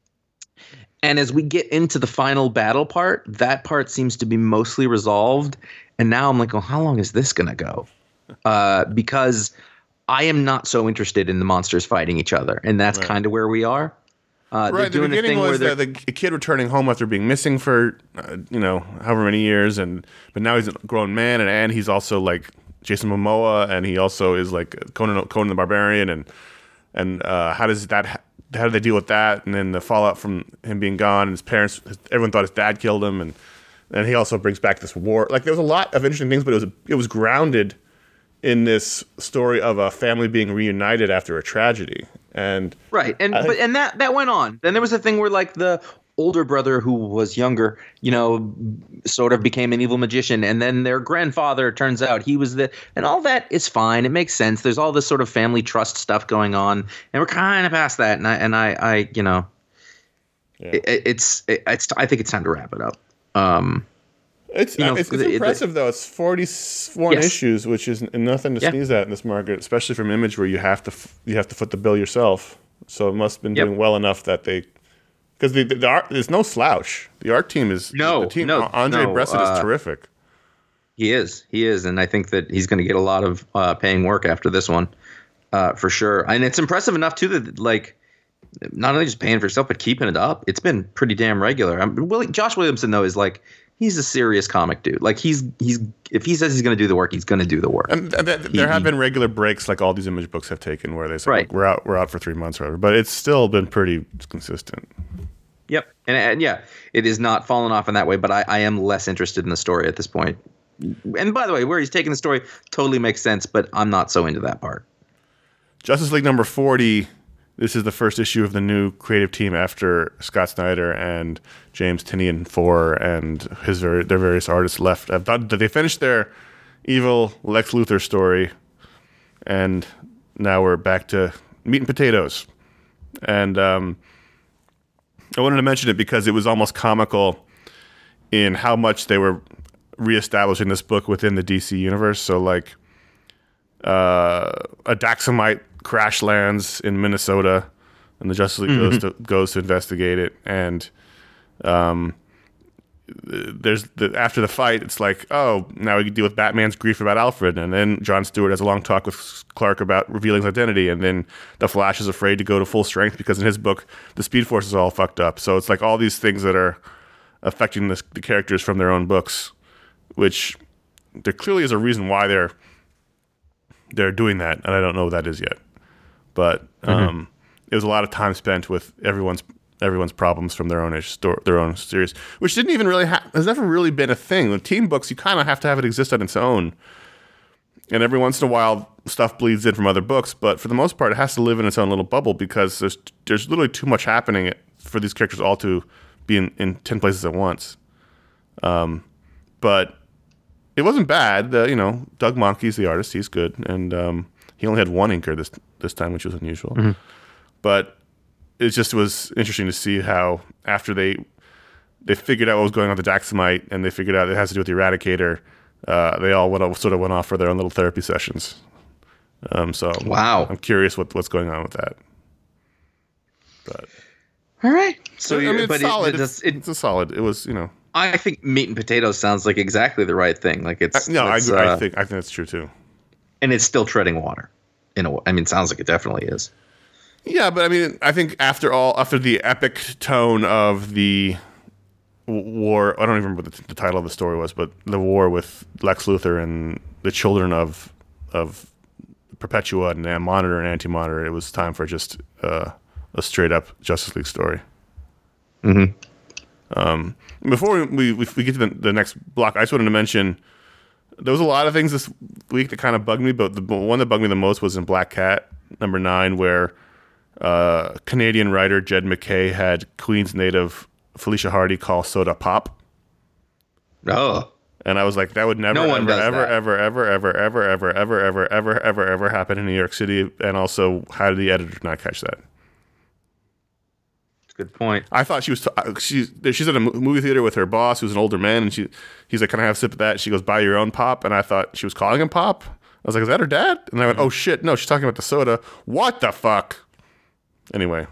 And as we get into the final battle part, that part seems to be mostly resolved. And now I'm like, well, how long is this gonna go? Because I am not so interested in the monsters fighting each other, and that's kind of where we are. Right. The beginning was the kid returning home after being missing for however many years, but now he's a grown man, and he's also like Jason Momoa, and he also is like Conan the Barbarian, and how do they deal with that, and then the fallout from him being gone, and his parents, everyone thought his dad killed him, and he also brings back this war. Like there was a lot of interesting things, but it was grounded in this story of a family being reunited after a tragedy. And right, and that went on. Then there was a thing where like the older brother who was younger, sort of became an evil magician, and then their grandfather, turns out he was and all that is fine. It makes sense. There's all this sort of family trust stuff going on, and we're kind of past that. And I think it's time to wrap it up. It's impressive though. It's 41 issues, which is nothing to sneeze at in this market, especially from Image, where you have to foot the bill yourself. So it must have been doing well enough that because the art, there's no slouch. The art team is Andre Bressett is terrific. He is, and I think that he's going to get a lot of paying work after this one, for sure. And it's impressive enough too that like not only just paying for yourself but keeping it up. It's been pretty damn regular. Josh Williamson though is like. He's a serious comic dude. Like he's if he says he's going to do the work, he's going to do the work. And there have been regular breaks, like all these Image books have taken, where they say like, we're out for 3 months or whatever. But it's still been pretty consistent. Yep, and it is not fallen off in that way. But I am less interested in the story at this point. And by the way, where he's taking the story totally makes sense, but I'm not so into that part. Justice League number 40. This is the first issue of the new creative team after Scott Snyder and James Tynion IV and their various artists left. I thought that they finished their evil Lex Luthor story, and now we're back to meat and potatoes. And I wanted to mention it because it was almost comical in how much they were reestablishing this book within the DC universe. So like a Daxamite crash lands in Minnesota, and the Justice League goes to investigate it. And there's after the fight, it's like, oh, now we can deal with Batman's grief about Alfred, and then Jon Stewart has a long talk with Clark about revealing his identity, and then the Flash is afraid to go to full strength because in his book the Speed Force is all fucked up. So it's like all these things that are affecting the characters from their own books, which there clearly is a reason why they're doing that, and I don't know what that is yet. But it was a lot of time spent with everyone's everyone's problems from their own series, which didn't even really has never really been a thing. With team books, you kind of have to have it exist on its own, and every once in a while, stuff bleeds in from other books. But for the most part, it has to live in its own little bubble because there's literally too much happening for these characters all to be in 10 places at once. But it wasn't bad. Doug Mahnke's the artist; he's good, and he only had one inker this time, which was unusual. Mm-hmm. But it just was interesting to see how after they figured out what was going on with the Daxamite, and they figured out it has to do with the Eradicator, they all went off for their own little therapy sessions. So wow, I'm curious what's going on with that. But all right, so it's solid. It's a solid. It was I think meat and potatoes sounds like exactly the right thing. Like it's I think that's true too. And it's still treading water. Sounds like it definitely is. Yeah, but I think after the epic tone of the war, I don't even remember what the title of the story was, but the war with Lex Luthor and the children of Perpetua and Monitor and Anti-Monitor, it was time for just a straight up Justice League story. Mm-hmm. Before we get to the next block, I just wanted to mention there was a lot of things this week that kind of bugged me, but the one that bugged me the most was in Black Cat number 9, where Canadian writer Jed MacKay had Queens native Felicia Hardy call soda pop. Oh. And I was like, that would never, ever happen in New York City. And also, how did the editor not catch that? Good point. I thought she's at a movie theater with her boss, who's an older man, and he's like, "Can I have a sip of that?" She goes, "Buy your own pop." And I thought she was calling him Pop. I was like, "Is that her dad?" And I went, "Oh shit, no, she's talking about the soda." What the fuck? Anyway,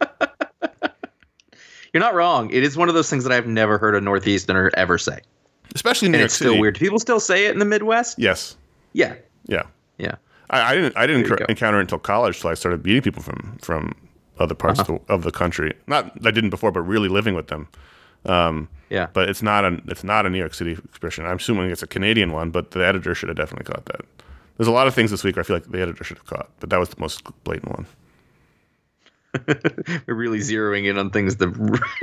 you're not wrong. It is one of those things that I've never heard a Northeasterner ever say, especially in New York City. It's still weird. Do people still say it in the Midwest? Yes. Yeah. Yeah. Yeah. I didn't encounter it until college, till I started meeting people from other parts of the country. Not that I didn't before, but really living with them. Yeah. But it's not a New York City expression. I'm assuming it's a Canadian one, but the editor should have definitely caught that. There's a lot of things this week where I feel like the editor should have caught, but that was the most blatant one. We're really zeroing in on things that.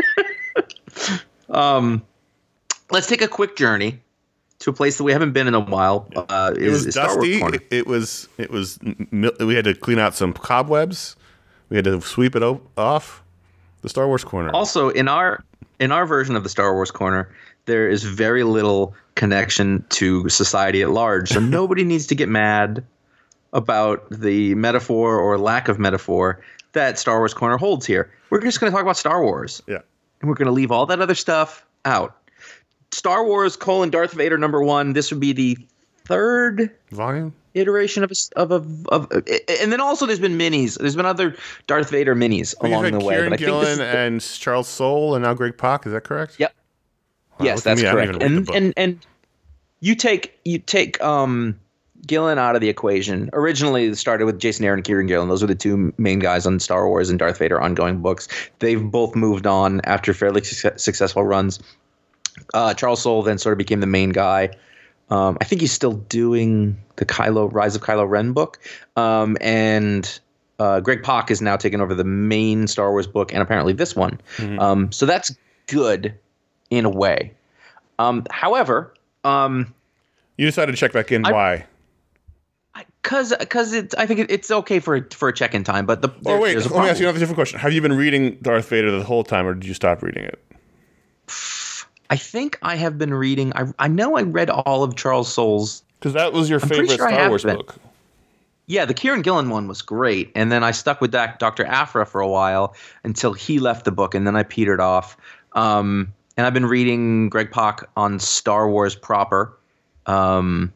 Let's take a quick journey to a place that we haven't been in a while. It was dusty. It was. We had to clean out some cobwebs. We had to sweep it off. The Star Wars Corner. Also, in our version of the Star Wars Corner, there is very little connection to society at large. So nobody needs to get mad about the metaphor or lack of metaphor that Star Wars Corner holds here. We're just going to talk about Star Wars. Yeah. And we're going to leave all that other stuff out. Star Wars: Darth Vader #1. This would be the third volume iteration of and then also there's been minis. There's been other Darth Vader minis along the way. Kieran Gillen and Charles Soule and now Greg Pak. Is that correct? Yep. Wow, yes, that's correct. And you take Gillen out of the equation. Originally, it started with Jason Aaron and Kieran Gillen. Those were the two main guys on Star Wars and Darth Vader ongoing books. They've both moved on after fairly successful runs. Charles Soule then sort of became the main guy. I think he's still doing the Rise of Kylo Ren book. And Greg Pak is now taking over the main Star Wars book and apparently this one. Mm-hmm. So that's good in a way. However, you decided to check back in. Why? Because I think it's okay for a check-in time. But let me ask you another different question. Have you been reading Darth Vader the whole time, or did you stop reading it? I think I have been reading. I know I read all of Charles Soule's. Because that was your favorite Star Wars book. Yeah, the Kieran Gillen one was great. And then I stuck with Dr. Aphra for a while until he left the book, and then I petered off. And I've been reading Greg Pak on Star Wars proper. And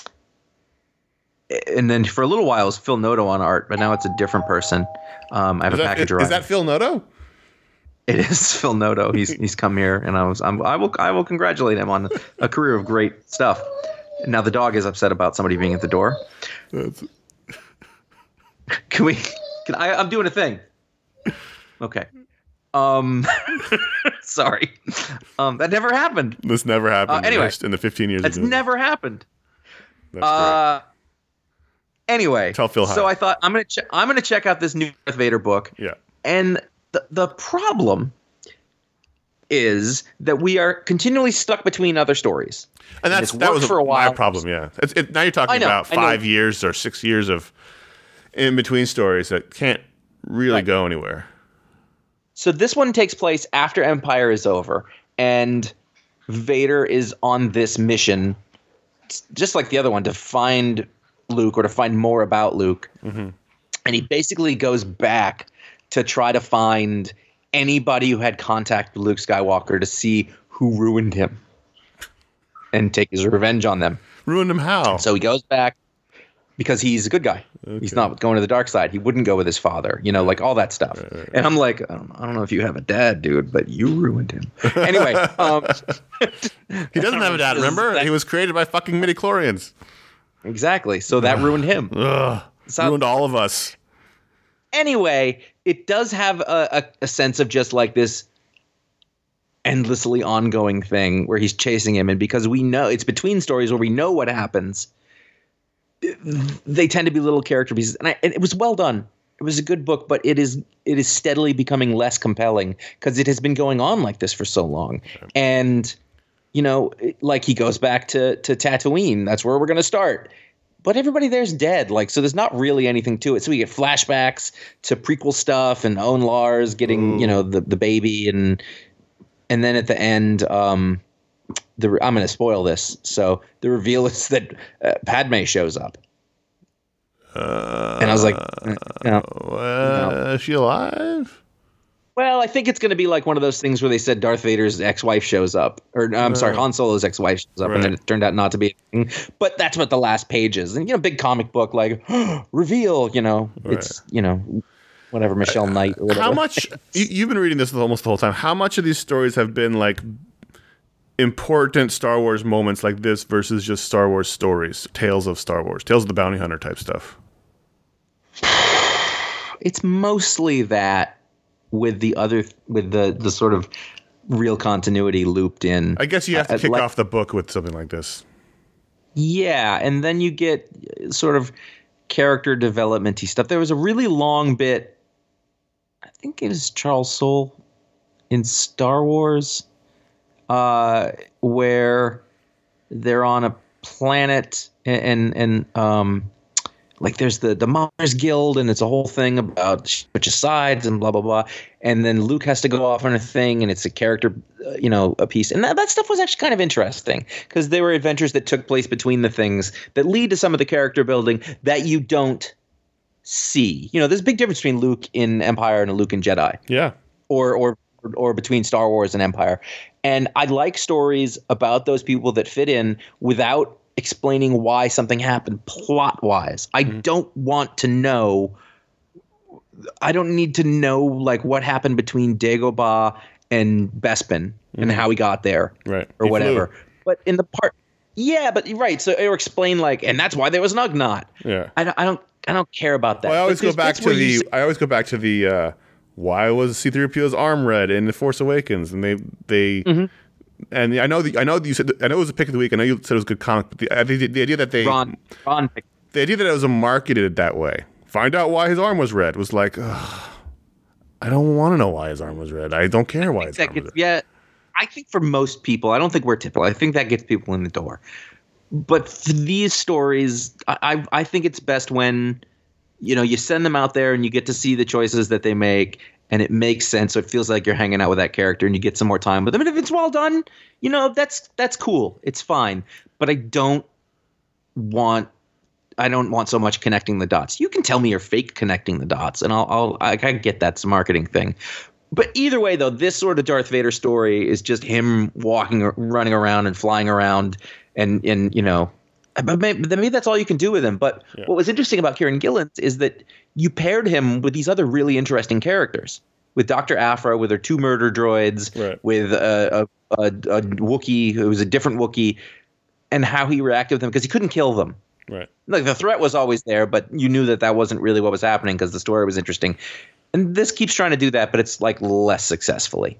then for a little while it was Phil Noto on art, but now it's a different person. I have a package arriving. Is that Phil Noto? It is Phil Noto. He's come here, and I will congratulate him on a career of great stuff. Now the dog is upset about somebody being at the door. I'm doing a thing. Okay. Sorry. That never happened. This never happened. Anyway, in the 15 years. That's never happened. That's great. Anyway, tell Phil hi. So I thought I'm gonna check out this new Darth Vader book. Yeah. And The problem is that we are continually stuck between other stories. And that was for a while. My problem, yeah. Now you're talking about 5 years or 6 years of in-between stories that can't really go anywhere. So this one takes place after Empire is over, and Vader is on this mission, just like the other one, to find Luke or to find more about Luke. Mm-hmm. And he basically goes back to try to find anybody who had contact with Luke Skywalker to see who ruined him and take his revenge on them. Ruined him how? So he goes back because he's a good guy. Okay. He's not going to the dark side. He wouldn't go with his father, like all that stuff. Right. And I'm like, I don't know if you have a dad, dude, but you ruined him. Anyway. He doesn't have a dad, remember? He was created by fucking midichlorians. Exactly. So that ruined him. Ruined all of us. Anyway, it does have a sense of just like this endlessly ongoing thing where he's chasing him. And because we know it's between stories where we know what happens, they tend to be little character pieces. And it was well done. It was a good book, but it is steadily becoming less compelling because it has been going on like this for so long. Okay. And, like he goes back to Tatooine. That's where we're going to start. But everybody there's dead, so there's not really anything to it. So we get flashbacks to prequel stuff and Owen Lars getting, the baby, and then at the end, I'm going to spoil this. So the reveal is that Padme shows up, and I was like, is she alive? Well, I think it's going to be like one of those things where they said Darth Vader's ex-wife shows up. Or, I'm sorry, Han Solo's ex-wife shows up. Right. And then it turned out not to be a thing. But that's what the last page is. And, big comic book, reveal, it's, whatever, Michelle Knight or whatever. How much, you've been reading this almost the whole time. How much of these stories have been, important Star Wars moments like this versus just Star Wars stories, tales of Star Wars, tales of the bounty hunter type stuff? It's mostly that. With the sort of real continuity looped in. I guess you have to kick off the book with something like this. Yeah, and then you get sort of character development-y stuff. There was a really long bit, I think it was Charles Soule in Star Wars, where they're on a planet and there's the Mars Guild, and it's a whole thing about switch sides and blah, blah, blah. And then Luke has to go off on a thing, and it's a character, a piece. And that stuff was actually kind of interesting because there were adventures that took place between the things that lead to some of the character building that you don't see. There's a big difference between Luke in Empire and Luke in Jedi. Yeah. Or between Star Wars and Empire. And I like stories about those people that fit in without explaining why something happened plot-wise. I don't want to know. I don't need to know what happened between Dagobah and Bespin and how he got there, right, or whatever. Flew. But in the part, yeah, but right. So or explain and that's why there was an Ugnaught. Yeah, I don't care about that. Well, I always go back to the why was C-3PO's arm red in The Force Awakens, and they. Mm-hmm. And I know you said, I know it was a pick of the week. I know you said it was a good comic, but the idea that Ron the idea that it was marketed that way. Find out why his arm was red was like, ugh, I don't want to know why his arm was red. I don't care why his arm was red. Yeah, I think for most people, I don't think we're typical. I think that gets people in the door. But for these stories, I think it's best when you send them out there and you get to see the choices that they make. And it makes sense. So it feels like you're hanging out with that character and you get some more time with them. And if it's well done, that's cool. It's fine. But I don't want so much connecting the dots. You can tell me you're fake connecting the dots, and I get that's a marketing thing. But either way, though, this sort of Darth Vader story is just him running around and flying around, and but maybe that's all you can do with him. But what was interesting about Kieran Gillen is that you paired him with these other really interesting characters, with Dr. Aphra, with her 2 murder droids, right, with a Wookiee who was a different Wookiee, and how he reacted with them because he couldn't kill them. Right. The threat was always there, but you knew that wasn't really what was happening because the story was interesting. And this keeps trying to do that, but it's less successfully.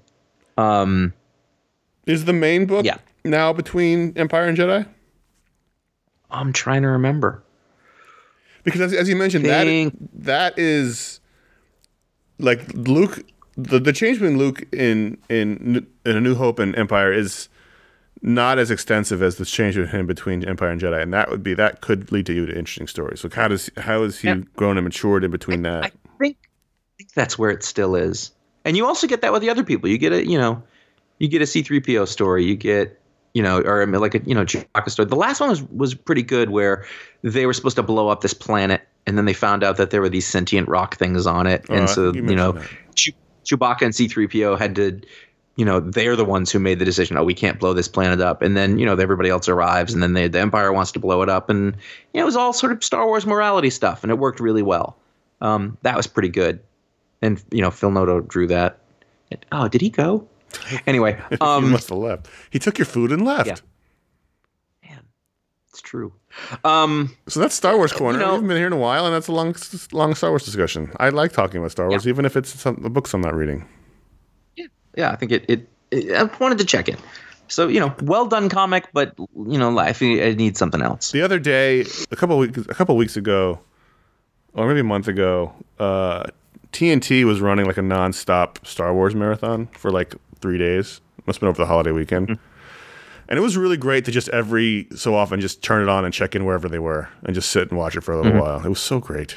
Is the main book now between Empire and Jedi? I'm trying to remember. Because as you mentioned, that is Luke the change between Luke in A New Hope and Empire is not as extensive as this change with him between Empire and Jedi, and that could lead to interesting stories. Like how has he grown and matured in between that? I think that's where it still is, and you also get that with the other people. You get a C-3PO story. You get or like a Chewbacca story. The last one was pretty good, where they were supposed to blow up this planet, and then they found out that there were these sentient rock things on it, and so Chewbacca and C-3PO had to. They're the ones who made the decision. Oh, we can't blow this planet up, and then everybody else arrives, and then the Empire wants to blow it up, and it was all sort of Star Wars morality stuff, and it worked really well. That was pretty good, and Phil Noto drew that. Oh, did he go? Anyway, he must have left. He took your food and left. Yeah. Man, it's true. So that's Star Wars Corner. We haven't been here in a while, and that's a long Star Wars discussion. I like talking about Star Wars, even if it's the books I'm not reading. Yeah, I think it I wanted to check in. So, well done comic, but I think I need something else. The other day, a couple weeks ago, or maybe a month ago, TNT was running like a nonstop Star Wars marathon for like 3 days. Must have been over the holiday weekend. Mm-hmm. And it was really great to just every so often just turn it on and check in wherever they were and just sit and watch it for a little while. It was so great.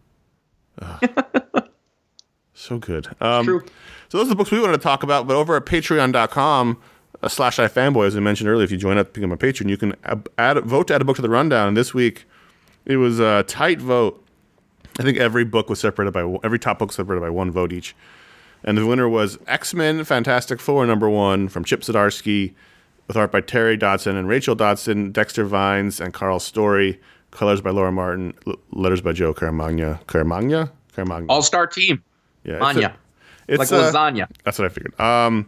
So good. True. So those are the books we wanted to talk about, but over at patreon.com/ifanboy, as I mentioned earlier, if you join up to become a patron, you can vote to add a book to the rundown. And this week, it was a tight vote. I think every top book was separated by one vote each. And the winner was X-Men Fantastic Four #1 from Chip Zdarsky, with art by Terry Dodson and Rachel Dodson, Dexter Vines, and Carl Story, colors by Laura Martin, letters by Joe Caramagna. All-star team. Yeah, Manya. It's like lasagna. That's what I figured.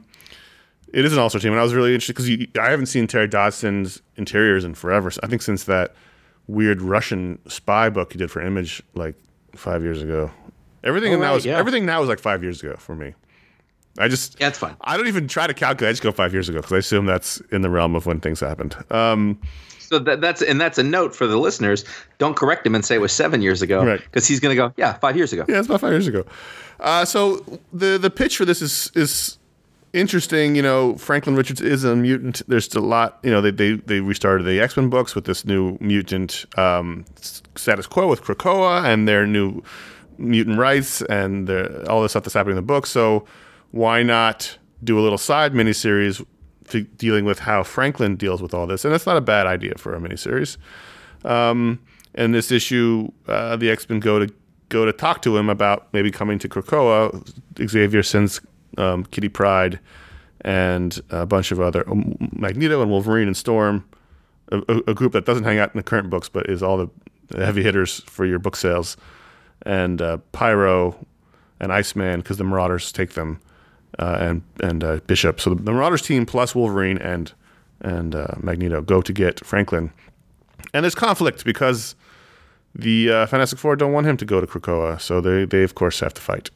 It is an all-star team, and I was really interested because I haven't seen Terry Dodson's interiors in forever. I think since that weird Russian spy book he did for Image like 5 years ago. Everything now is like 5 years ago for me. That's fine. I don't even try to calculate. I just go 5 years ago because I assume that's in the realm of when things happened. So that's a note for the listeners. Don't correct him and say it was 7 years ago, right? Because he's going to go, 5 years ago. Yeah, it's about 5 years ago. So the pitch for this is interesting. Franklin Richards is a mutant. There's still a lot. They restarted the X-Men books with this new mutant status quo with Krakoa and their new mutant rights and all the stuff that's happening in the book. So why not do a little side miniseries dealing with how Franklin deals with all this? And that's not a bad idea for a miniseries. And this issue, the X-Men go to talk to him about maybe coming to Krakoa. Xavier sends Kitty Pryde and a bunch of other Magneto and Wolverine and Storm, a group that doesn't hang out in the current books but is all the heavy hitters for your book sales, and Pyro and Iceman because the Marauders take them, and Bishop. So the Marauders team plus Wolverine and Magneto go to get Franklin, and there's conflict because the Fantastic Four don't want him to go to Krakoa, so they of course have to fight.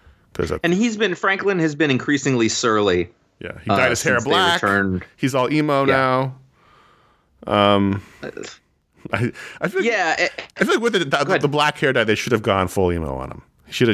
And Franklin has been increasingly surly. Yeah, he dyed his hair black. He's all emo now. I feel like with the black hair dye, they should have gone full emo on him. They should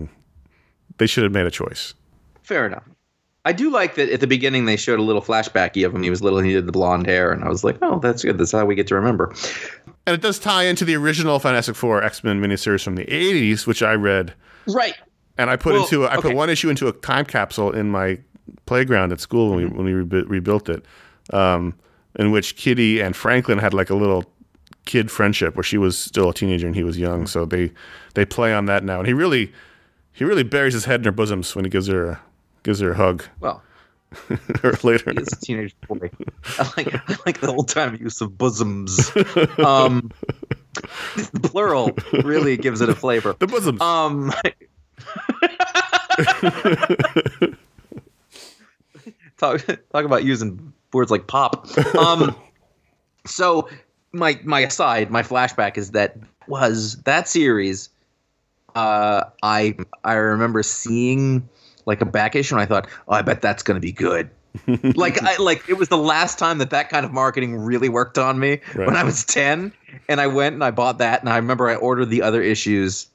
have made a choice. Fair enough. I do like that at the beginning they showed a little flashbacky of him. He was little and he did the blonde hair, and I was like, oh, that's good. That's how we get to remember. And it does tie into the original Fantastic Four X-Men miniseries from the 80s, which I read. Right. And I put one issue into a time capsule in my playground at school when we rebuilt it, in which Kitty and Franklin had like a little kid friendship where she was still a teenager and he was young. So they play on that now, and he really buries his head in her bosoms when he gives her a hug. Well, or later, he is a teenage boy. I like the old time use of bosoms. Plural really gives it a flavor. The bosoms. Talk about using words like pop. So my flashback is that series. I remember seeing like a back issue, and I thought, oh, I bet that's going to be good. It was the last time that kind of marketing really worked on me when I was 10, and I went and I bought that, and I remember I ordered the other issues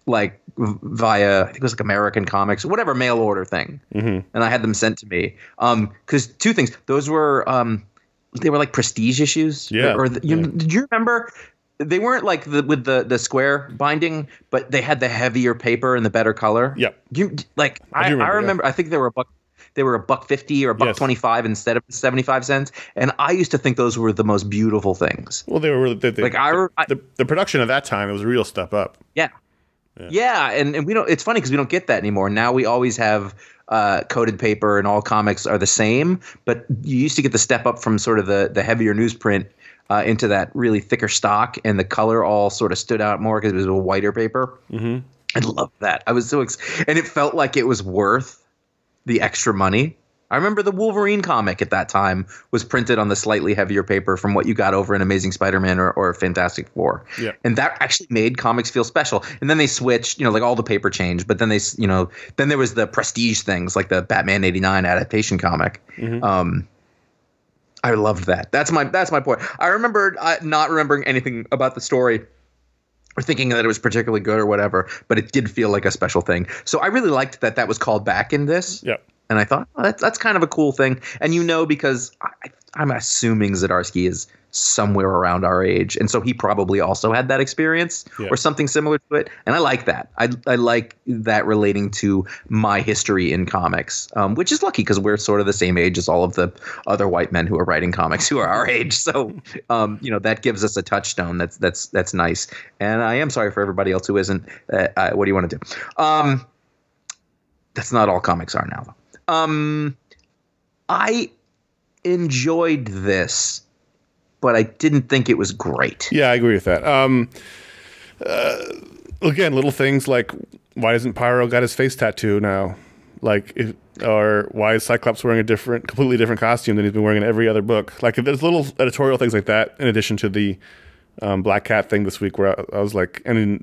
like via, I think it was like American Comics, whatever mail order thing, and I had them sent to me. Because two things, those were they were like prestige issues. Yeah. Did you remember? They weren't like with the square binding, but they had the heavier paper and the better color. Yep. I remember. Yeah. I think they were $1.50 or $1.25 instead of 75 cents. And I used to think those were the most beautiful things. Well, they were really the production of that time. It was a real step up. Yeah. Yeah, and we don't. It's funny because we don't get that anymore. Now we always have coated paper, and all comics are the same. But you used to get the step up from sort of the heavier newsprint into that really thicker stock, and the color all sort of stood out more because it was a whiter paper. Mm-hmm. I loved that. I was and it felt like it was worth the extra money. I remember the Wolverine comic at that time was printed on the slightly heavier paper from what you got over in Amazing Spider-Man or Fantastic Four. Yeah. And that actually made comics feel special. And then they switched, like all the paper changed, but then then there was the prestige things like the Batman 89 adaptation comic. Mm-hmm. I loved that. That's my point. I remember not remembering anything about the story or thinking that it was particularly good or whatever, but it did feel like a special thing. So I really liked that was called back in this. Yeah. And I thought, that's kind of a cool thing. And because I'm assuming Zdarsky is somewhere around our age. And so he probably also had that experience or something similar to it. And I like that. I like that relating to my history in comics, which is lucky because we're sort of the same age as all of the other white men who are writing comics who are our age. So, that gives us a touchstone. That's nice. And I am sorry for everybody else who isn't. What do you want to do? That's not all comics are now, though. I enjoyed this, but I didn't think it was great. Yeah, I agree with that. Again, little things like why hasn't Pyro got his face tattoo now? Or why is Cyclops wearing a completely different costume than he's been wearing in every other book? Like, there's little editorial things like that in addition to the Black Cat thing this week where I was like,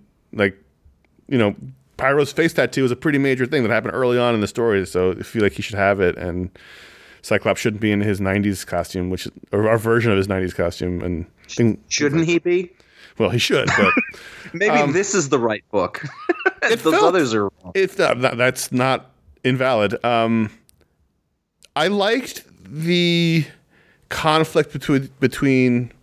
Pyro's face tattoo is a pretty major thing that happened early on in the story, so I feel like he should have it, and Cyclops shouldn't be in his 90s costume, or our version of his 90s costume. Shouldn't he be? Well, he should, but... Maybe this is the right book. Those others are wrong. That's not invalid. I liked the conflict between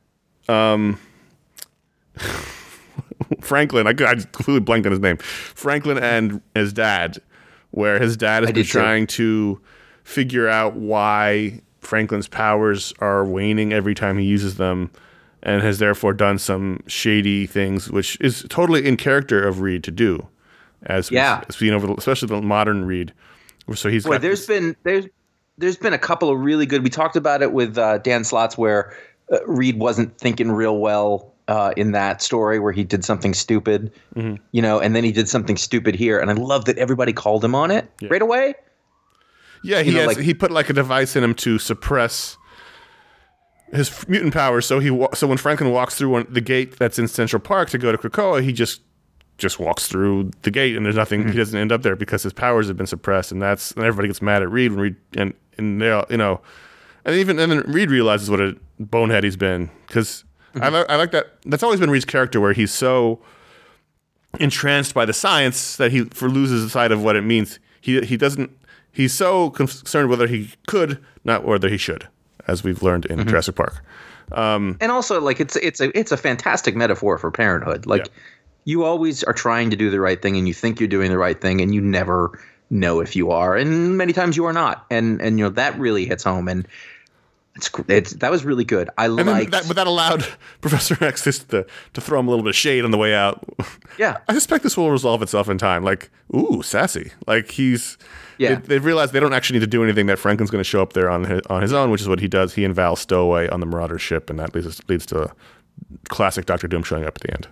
Franklin, I completely blanked on his name. Franklin and his dad, where his dad has been trying to figure out why Franklin's powers are waning every time he uses them, and has therefore done some shady things, which is totally in character of Reed to do, as we've seen especially the modern Reed. So he's there's been a couple of really good. We talked about it with Dan Slotts, where Reed wasn't thinking real well. In that story where he did something stupid, and then he did something stupid here. And I love that everybody called him on it right away. Yeah, he put like a device in him to suppress his mutant powers. So when Franklin walks through the gate that's in Central Park to go to Krakoa, he just walks through the gate and there's nothing. Mm-hmm. He doesn't end up there because his powers have been suppressed, and everybody gets mad at Reed when Reed and they all, and then Reed realizes what a bonehead he's been because. Mm-hmm. I like that. That's always been Reed's character, where he's so entranced by the science that he loses sight of what it means. He doesn't. He's so concerned whether he could, not whether he should, as we've learned in Jurassic Park. And also, it's a fantastic metaphor for parenthood. You always are trying to do the right thing, and you think you're doing the right thing, and you never know if you are, and many times you are not. And that really hits home. And that was really good. But that allowed Professor X to throw him a little bit of shade on the way out. Yeah, I suspect this will resolve itself in time. Sassy. They've realized they don't actually need to do anything. That Franklin's going to show up there on his own, which is what he does. He and Val stow away on the Marauder ship, and that leads to classic Doctor Doom showing up at the end.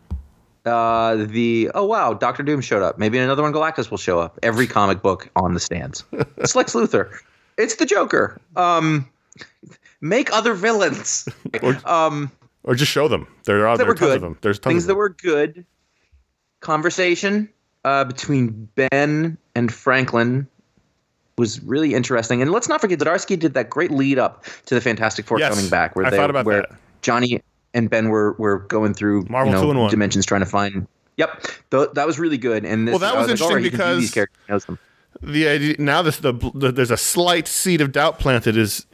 Doctor Doom showed up. Maybe another one, Galactus, will show up. Every comic book on the stands. It's Lex Luthor. It's the Joker. Make other villains, or just show them. There are tons of them. There's tons things of them. That were good. Conversation between Ben and Franklin was really interesting, and let's not forget that Zdarsky did that great lead up to the Fantastic Four coming back, where I thought about that. Johnny and Ben were going through Marvel 2-in-1 dimensions trying to find Yep, that was really good. And this, that was interesting because these characters, he knows them. The idea now there's a slight seed of doubt planted. Is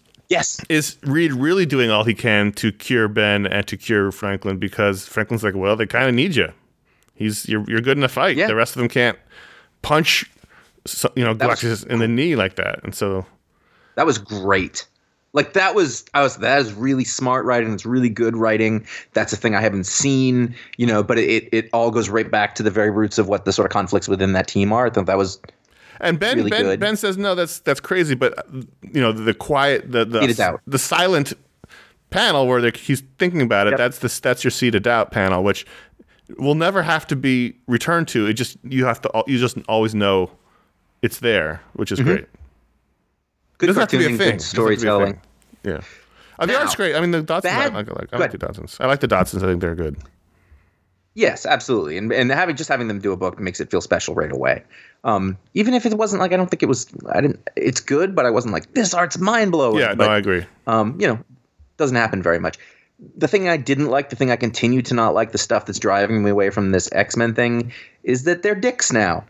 Reed really doing all he can to cure Ben and to cure Franklin? Because Franklin's like, well, they kind of need you. You're good in a fight. Yeah. The rest of them can't punch, Galactus in the knee like that, and so that was great. Like that is really smart writing. It's really good writing. That's a thing I haven't seen, but it all goes right back to the very roots of what the sort of conflicts within that team are. I think that was and Ben really good. Ben says no, that's crazy, but the quiet the silent panel where he's thinking about it. Yep. That's your seed of doubt panel, which will never have to be returned to. It just you just always know it's there, which is great. Good cartooning, good storytelling. Yeah. The art's great. I mean, the Dodsons, I like the Dodsons. I like the Dodsons. I think they're good. Yes, absolutely. And having them do a book makes it feel special right away. Even if it wasn't like, it's good, but I wasn't like, this art's mind blowing. Yeah, I agree. Doesn't happen very much. The thing I didn't like, the thing I continue to not like, the stuff that's driving me away from this X-Men thing is that they're dicks now.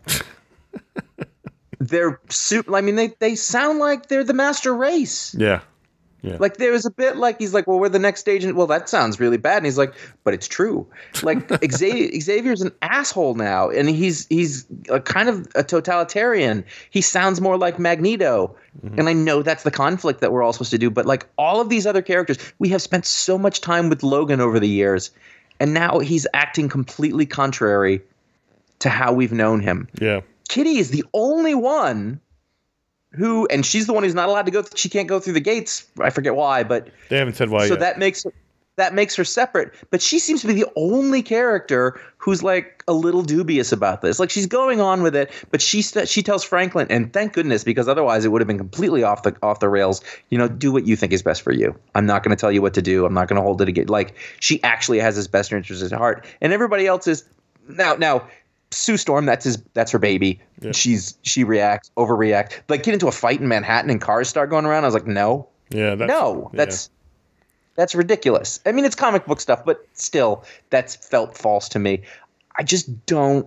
They're super. I mean, they sound like they're the master race. Yeah. Like there was a bit like he's like, well, we're the next agent. Well, that sounds really bad. And he's like, but it's true. Like Xavier's an asshole now, and he's a kind of a totalitarian. He sounds more like Magneto, and I know that's the conflict that we're all supposed to do. But like all of these other characters, we have spent so much time with Logan over the years, and now he's acting completely contrary to how we've known him. Yeah. Kitty is the only one who, and she's the one who's not allowed to go. She can't go through the gates. I forget why, but they haven't said why. So yet. that makes her separate. But she seems to be the only character who's like a little dubious about this. Like she's going on with it, but she tells Franklin, and thank goodness, because otherwise it would have been completely off the rails. Do what you think is best for you. I'm not going to tell you what to do. I'm not going to hold it against. Like she actually has his best interest at heart, and everybody else is now. Sue Storm, that's her baby. Yeah. She overreacts. Like get into a fight in Manhattan and cars start going around. I was like, no, that's ridiculous. I mean, it's comic book stuff, but still, that's felt false to me. I just don't.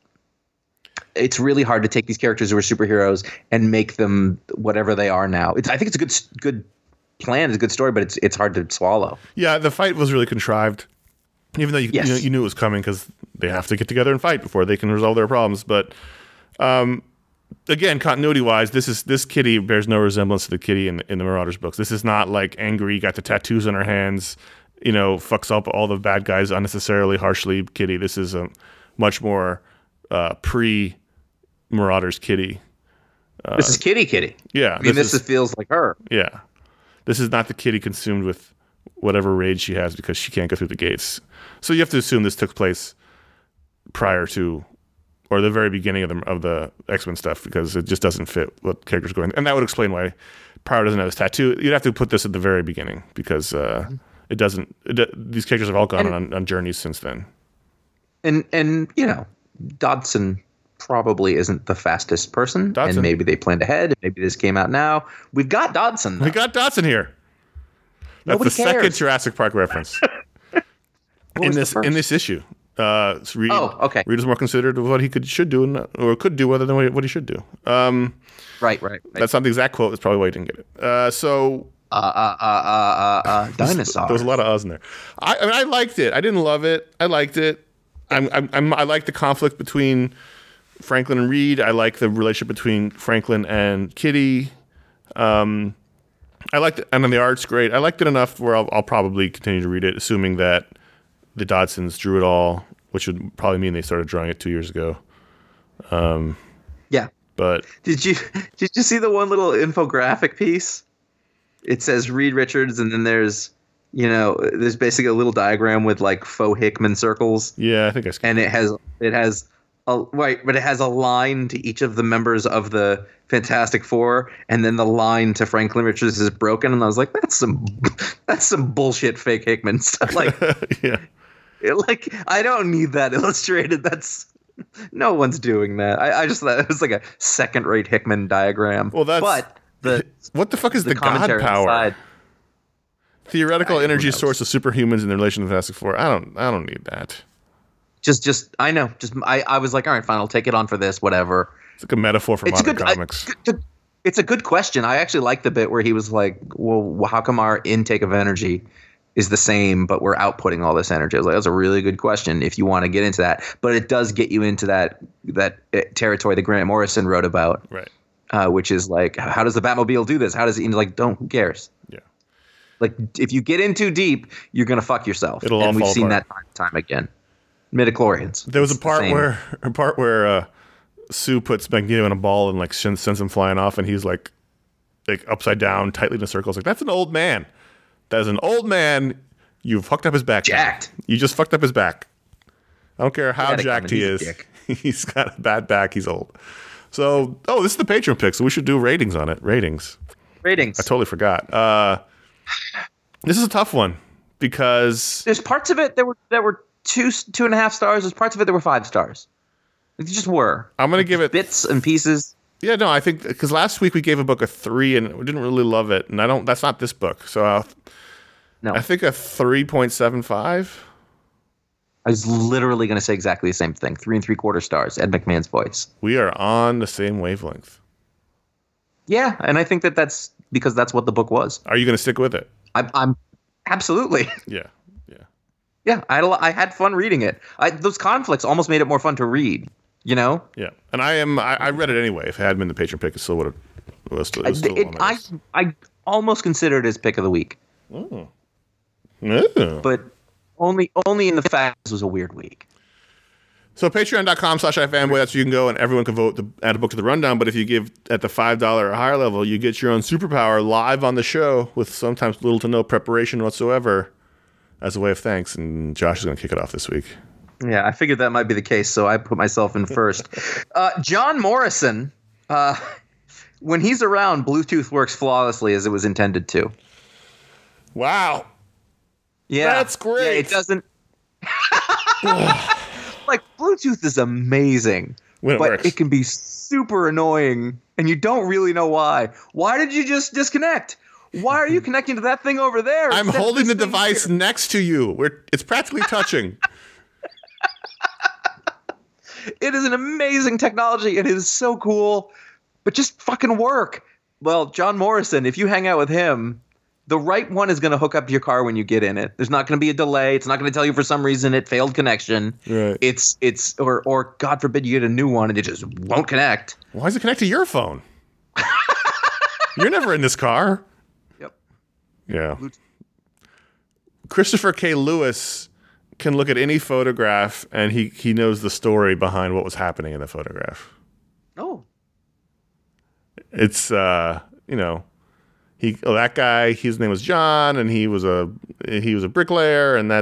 It's really hard to take these characters who are superheroes and make them whatever they are now. I think it's a good plan, it's a good story, but it's hard to swallow. Yeah, the fight was really contrived. Even though you knew it was coming because they have to get together and fight before they can resolve their problems. But again, continuity-wise, this Kitty bears no resemblance to the Kitty in the Marauders books. This is not like angry, got the tattoos on her hands, fucks up all the bad guys unnecessarily, harshly Kitty. This is a much more pre-Marauders Kitty. This is Kitty. Yeah. I mean, this feels like her. Yeah. This is not the Kitty consumed with whatever rage she has because she can't go through the gates. So you have to assume this took place prior to or the very beginning of the X-Men stuff because it just doesn't fit what characters going. And that would explain why Power doesn't have his tattoo. You'd have to put this at the very beginning because it doesn't. These characters have all gone on journeys since then. And Dodson probably isn't the fastest person. And maybe they planned ahead. Maybe this came out now. We've got Dodson. We got Dodson here. That's Nobody the cares. Second Jurassic Park reference. in this issue. Reed, okay. Reed is more considerate of what he should do or could do other than what he should do. Right. That's not the exact quote. That's probably why he didn't get it. Dinosaur. There was a lot of us in there. I liked it. I didn't love it. I liked it. I like the conflict between Franklin and Reed. I like the relationship between Franklin and Kitty. I liked it, and then the art's great. I liked it enough where I'll probably continue to read it, assuming that the Dodsons drew it all, which would probably mean they started drawing it 2 years ago. Yeah. But did you see the one little infographic piece? It says Reed Richards, and then there's basically a little diagram with like faux Hickman circles. Yeah, I think I skipped. And it has but it has a line to each of the members of the Fantastic Four, and then the line to Franklin Richards is broken. And I was like, that's some bullshit fake Hickman stuff. Like, yeah, I don't need that illustrated. No one's doing that. I just thought it was like a second-rate Hickman diagram. Well, what the fuck is the God power? Inside. Theoretical energy source of superhumans in the relation to the Fantastic Four. I don't need that. Just I know. I was like, all right, fine, I'll take it on for this, whatever. It's like a metaphor for modern comics. It's a good question. I actually like the bit where he was like, well, how come our intake of energy is the same, but we're outputting all this energy? I was like, that's a really good question if you want to get into that. But it does get you into that territory that Grant Morrison wrote about. Right. Which is like, how does the Batmobile do this? How does it, like, who cares? Yeah. Like, if you get in too deep, you're going to fuck yourself. It'll all and we've fall seen apart. that time again. Midichlorians. There was a part where Sue puts Magneto in a ball and like sends him flying off, and he's like upside down, tightly in a circle. It's like, that's an old man. That is an old man. You've fucked up his back. Jacked. You just fucked up his back. I don't care how jacked he is. He's got a bad back. He's old. So, this is the Patreon pick, so we should do ratings on it. Ratings. I totally forgot. This is a tough one because there's parts of it that were 2.5 stars. There's parts of it that were 5 stars. They just were. I'm gonna give it bits and pieces. Yeah, no, I think because last week we gave a book a 3 and we didn't really love it, and that's not this book. So I think a 3.75. I was literally going to say exactly the same thing. 3 3/4 stars. Ed McMahon's voice. We are on the same wavelength. Yeah, and I think that's because that's what the book was. Are you going to stick with it? I'm absolutely. Yeah. I had fun reading it. Those conflicts almost made it more fun to read. You know? Yeah, and I read it anyway. If it hadn't been the Patreon pick, it still would have. It was still on my list. I almost considered it as pick of the week. Oh. Yeah. But only in the fact this was a weird week. So patreon.com/ifanboy, that's where you can go and everyone can vote to add a book to the rundown. But if you give at the $5 or higher level, you get your own superpower live on the show with sometimes little to no preparation whatsoever as a way of thanks. And Josh is going to kick it off this week. Yeah, I figured that might be the case, so I put myself in first. John Morrison, when he's around, Bluetooth works flawlessly as it was intended to. Wow. Yeah. That's great. Yeah, it doesn't... Like, Bluetooth is amazing, when it works. It can be super annoying, and you don't really know why. Why did you just disconnect? Why are you connecting to that thing over there? I'm holding the device next to you. It's practically touching. It is an amazing technology. It is so cool, but just fucking work. Well, John Morrison, if you hang out with him, the right one is going to hook up to your car when you get in it. There's not going to be a delay. It's not going to tell you for some reason it failed connection. Right. Or God forbid you get a new one and it just won't connect. Why does it connect to your phone? You're never in this car. Yep. Yeah. Christopher K. Lewis can look at any photograph and he knows the story behind what was happening in the photograph. Oh. It's that guy, his name was John, and he was a bricklayer, and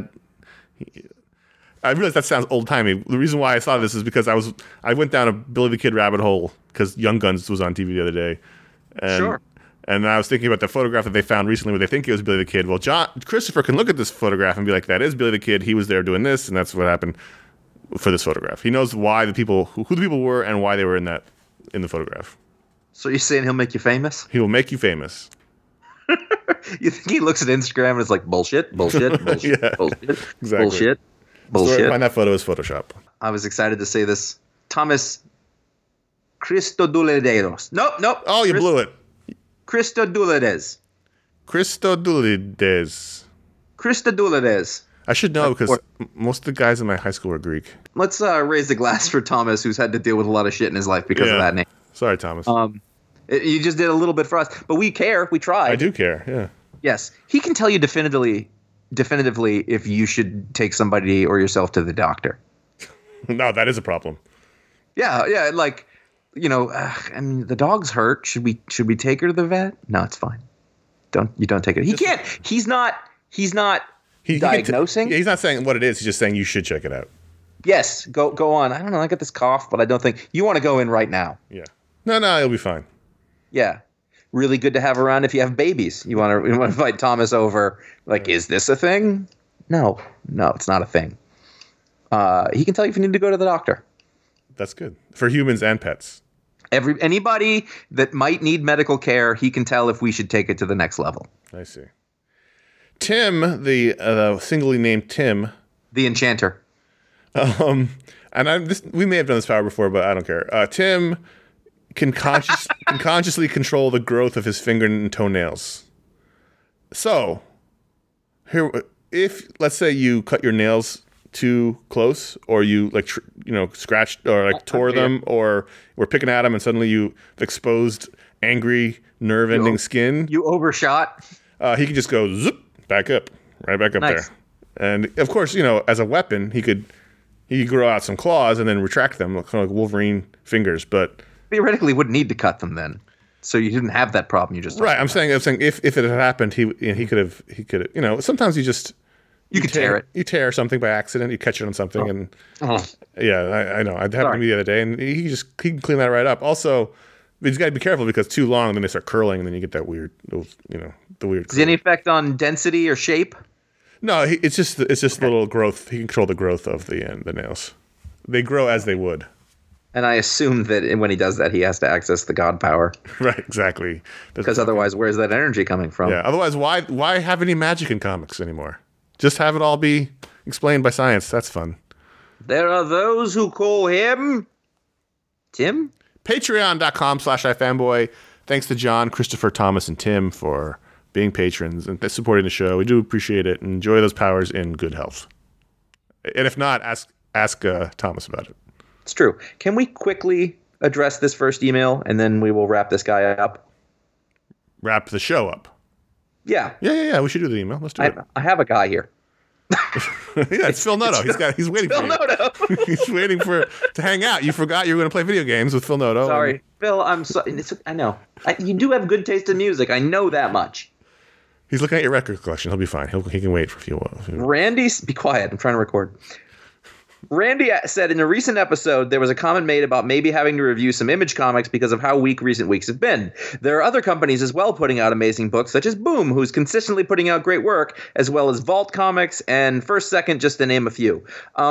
I realize that sounds old timey. The reason why I saw this is because I went down a Billy the Kid rabbit hole because Young Guns was on TV the other day. And, sure. And I was thinking about the photograph that they found recently where they think it was Billy the Kid. Well, Christopher can look at this photograph and be like, that is Billy the Kid. He was there doing this, and that's what happened for this photograph. He knows why who the people were and why they were in the photograph. So you're saying he'll make you famous? He will make you famous. You think he looks at Instagram and is like, bullshit, bullshit, bullshit, yeah, bullshit, exactly. bullshit. Find that photo is Photoshop. I was excited to say this. Thomas Christodoulides. Nope. Oh, you blew it. Christodoulides. I should know because most of the guys in my high school were Greek. Let's raise the glass for Thomas, who's had to deal with a lot of shit in his life because of that name. Sorry, Thomas. You just did a little bit for us, but we care. We tried. I do care. Yeah. Yes, he can tell you definitively if you should take somebody or yourself to the doctor. No, that is a problem. Yeah. Like, the dog's hurt. Should we take her to the vet? No, it's fine. Don't take it. He can't. He's not diagnosing. He's not saying what it is. He's just saying you should check it out. Yes, go on. I don't know. I got this cough, but I don't think you want to go in right now. Yeah. No, it'll be fine. Yeah. Really good to have around if you have babies. You want to invite Thomas over. Like, is this a thing? No, it's not a thing. He can tell you if you need to go to the doctor. That's good for humans and pets. Anybody that might need medical care, he can tell if we should take it to the next level. I see. Tim, the singly named Tim, the Enchanter. We may have done this power before, but I don't care. Tim can consciously control the growth of his finger and toenails. So, here, if let's say you cut your nails too close, or you scratched or tore them, or were picking at them, and suddenly you exposed angry nerve-ending skin, you overshot. He can just go zip back up, right back up there, and of course, as a weapon, he could grow out some claws and then retract them, kind of like Wolverine fingers, but. Theoretically, wouldn't need to cut them then, so you didn't have that problem. You just right. I'm saying if it had happened, he could have. Sometimes you could tear it. You tear something by accident. You catch it on something, and yeah, I know. It happened to me the other day, and he can clean that right up. Also, he's got to be careful because too long, then they start curling, and then you get that weird, the weird. Is there any effect on density or shape? No, it's just little growth. He can control the growth of the nails. They grow as they would. And I assume that when he does that, he has to access the god power. Right, exactly. Because otherwise, where's that energy coming from? Yeah, otherwise, why have any magic in comics anymore? Just have it all be explained by science. That's fun. There are those who call him Tim? Patreon.com/ifanboy. Thanks to John, Christopher, Thomas, and Tim for being patrons and supporting the show. We do appreciate it. Enjoy those powers in good health. And if not, ask Thomas about it. It's true. Can we quickly address this first email, and then we will wrap this guy up? Wrap the show up? Yeah. Yeah. We should do the email. Let's do it. I have a guy here. Yeah, it's Phil Noto. He's waiting for you. Noto. He's waiting to hang out. You forgot you were going to play video games with Phil Noto. Sorry. Phil, I'm sorry. I know. You do have good taste in music. I know that much. He's looking at your record collection. He'll be fine. He can wait for a few minutes. Randy, be quiet. I'm trying to record. Randy said in a recent episode there was a comment made about maybe having to review some Image comics because of how weak recent weeks have been. There are other companies as well putting out amazing books, such as Boom, who's consistently putting out great work, as well as Vault Comics and First Second, just to name a few.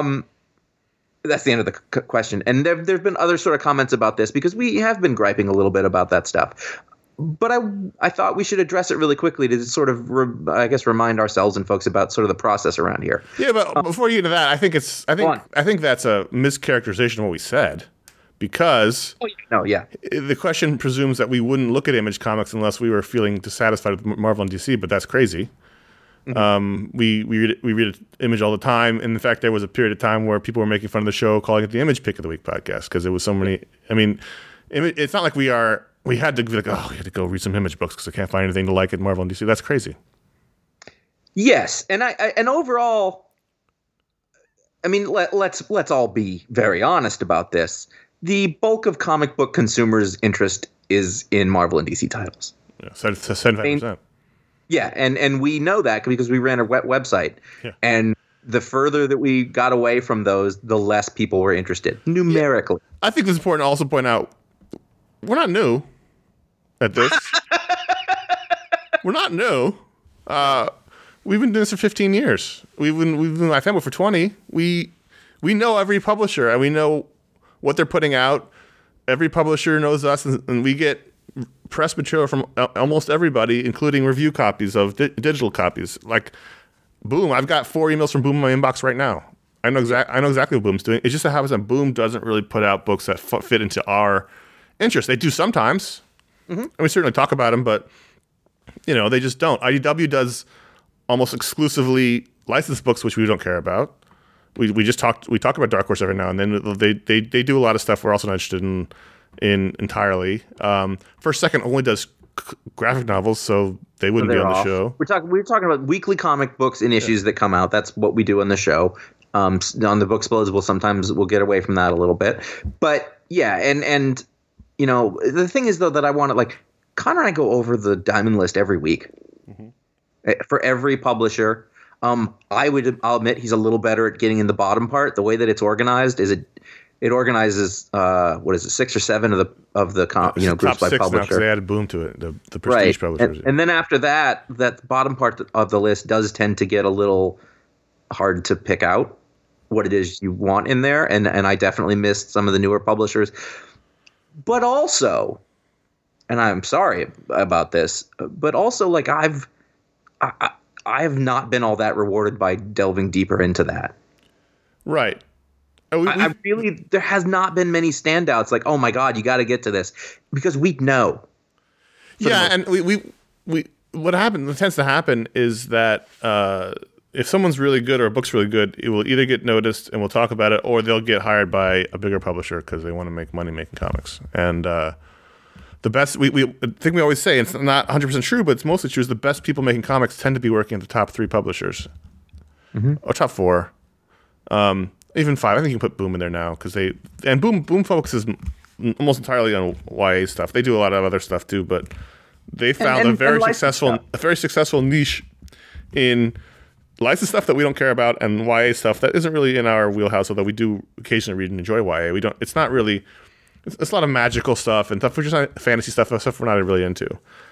That's the end of the question. And there have been other sort of comments about this because we have been griping a little bit about that stuff. But I thought we should address it really quickly to sort of, remind ourselves and folks about sort of the process around here. Yeah, but before you get into that, I think that's a mischaracterization of what we said, because the question presumes that we wouldn't look at Image Comics unless we were feeling dissatisfied with Marvel and DC, but that's crazy. Mm-hmm. We read Image all the time, and in fact, there was a period of time where people were making fun of the show, calling it the Image Pick of the Week podcast because there was so many. I mean, it's not like we had to be like, we had to go read some Image books because I can't find anything to like at Marvel and DC. That's crazy. Yes, and overall, I mean, let's all be very honest about this. The bulk of comic book consumers' interest is in Marvel and DC titles. Yeah, 75%. Yeah, and we know that because we ran a website. Yeah. And the further that we got away from those, the less people were interested, numerically. Yeah. I think it's important to also point out, we're not new at this. We're not new. We've been doing this for 15 years. We've been iFanboy for 20. We know every publisher, and we know what they're putting out. Every publisher knows us, and we get press material from almost everybody, including review copies of digital copies. Like Boom, I've got 4 emails from Boom in my inbox right now. I know exactly what Boom's doing. It's just that happens that Boom doesn't really put out books that fit into our interest. They do sometimes, and we certainly talk about them, but they just don't. IDW does almost exclusively licensed books, which we don't care about. We talk about Dark Horse every now and then. They do a lot of stuff we're also not interested in entirely. First Second only does graphic novels, so they wouldn't be on the show. We're talking about weekly comic books and issues that come out. That's what we do on the show. On the Booksplodes, we'll get away from that a little bit, but yeah, and the thing is though that I want to Connor and I go over the Diamond List every week for every publisher. I'll admit he's a little better at getting in the bottom part. The way that it's organized is it organizes 6 or 7 of the groups by publisher. They added Boom to it, the prestige publishers. And then after that bottom part of the list does tend to get a little hard to pick out what it is you want in there, and I definitely missed some of the newer publishers. But also, and I'm sorry about this, but also I have not been all that rewarded by delving deeper into that. Right. I really, there has not been many standouts. Like, oh my God, you got to get to this because we know. Yeah, and we what tends to happen is that if someone's really good or a book's really good, it will either get noticed and we'll talk about it, or they'll get hired by a bigger publisher because they want to make money making comics. And the best, I think we always say, it's not 100% true, but it's mostly true, is the best people making comics tend to be working at the top 3 publishers. Or top 4. Even 5. I think you can put Boom in there now because Boom focuses almost entirely on YA stuff. They do a lot of other stuff too, but they found a very successful niche in licensed stuff that we don't care about and YA stuff that isn't really in our wheelhouse. Although we do occasionally read and enjoy YA, we don't. It's not really. It's a lot of magical stuff and stuff. We're just not fantasy stuff we're not really into.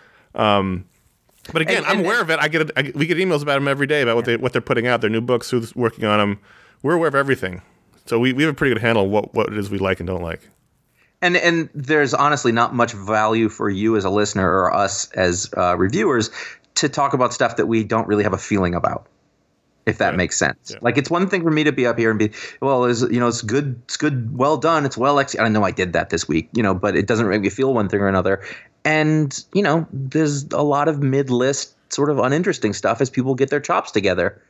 But again, I'm aware of it. We get emails about them every day about what they're putting out, their new books, who's working on them. We're aware of everything, so we have a pretty good handle on what it is we like and don't like. And there's honestly not much value for you as a listener or us as reviewers to talk about stuff that we don't really have a feeling about, if that makes sense. Yeah. Like, it's one thing for me to be up here and be, well, it's good, well done, it's well executed. I know I did that this week, but it doesn't make me feel one thing or another. And, there's a lot of mid-list sort of uninteresting stuff as people get their chops together,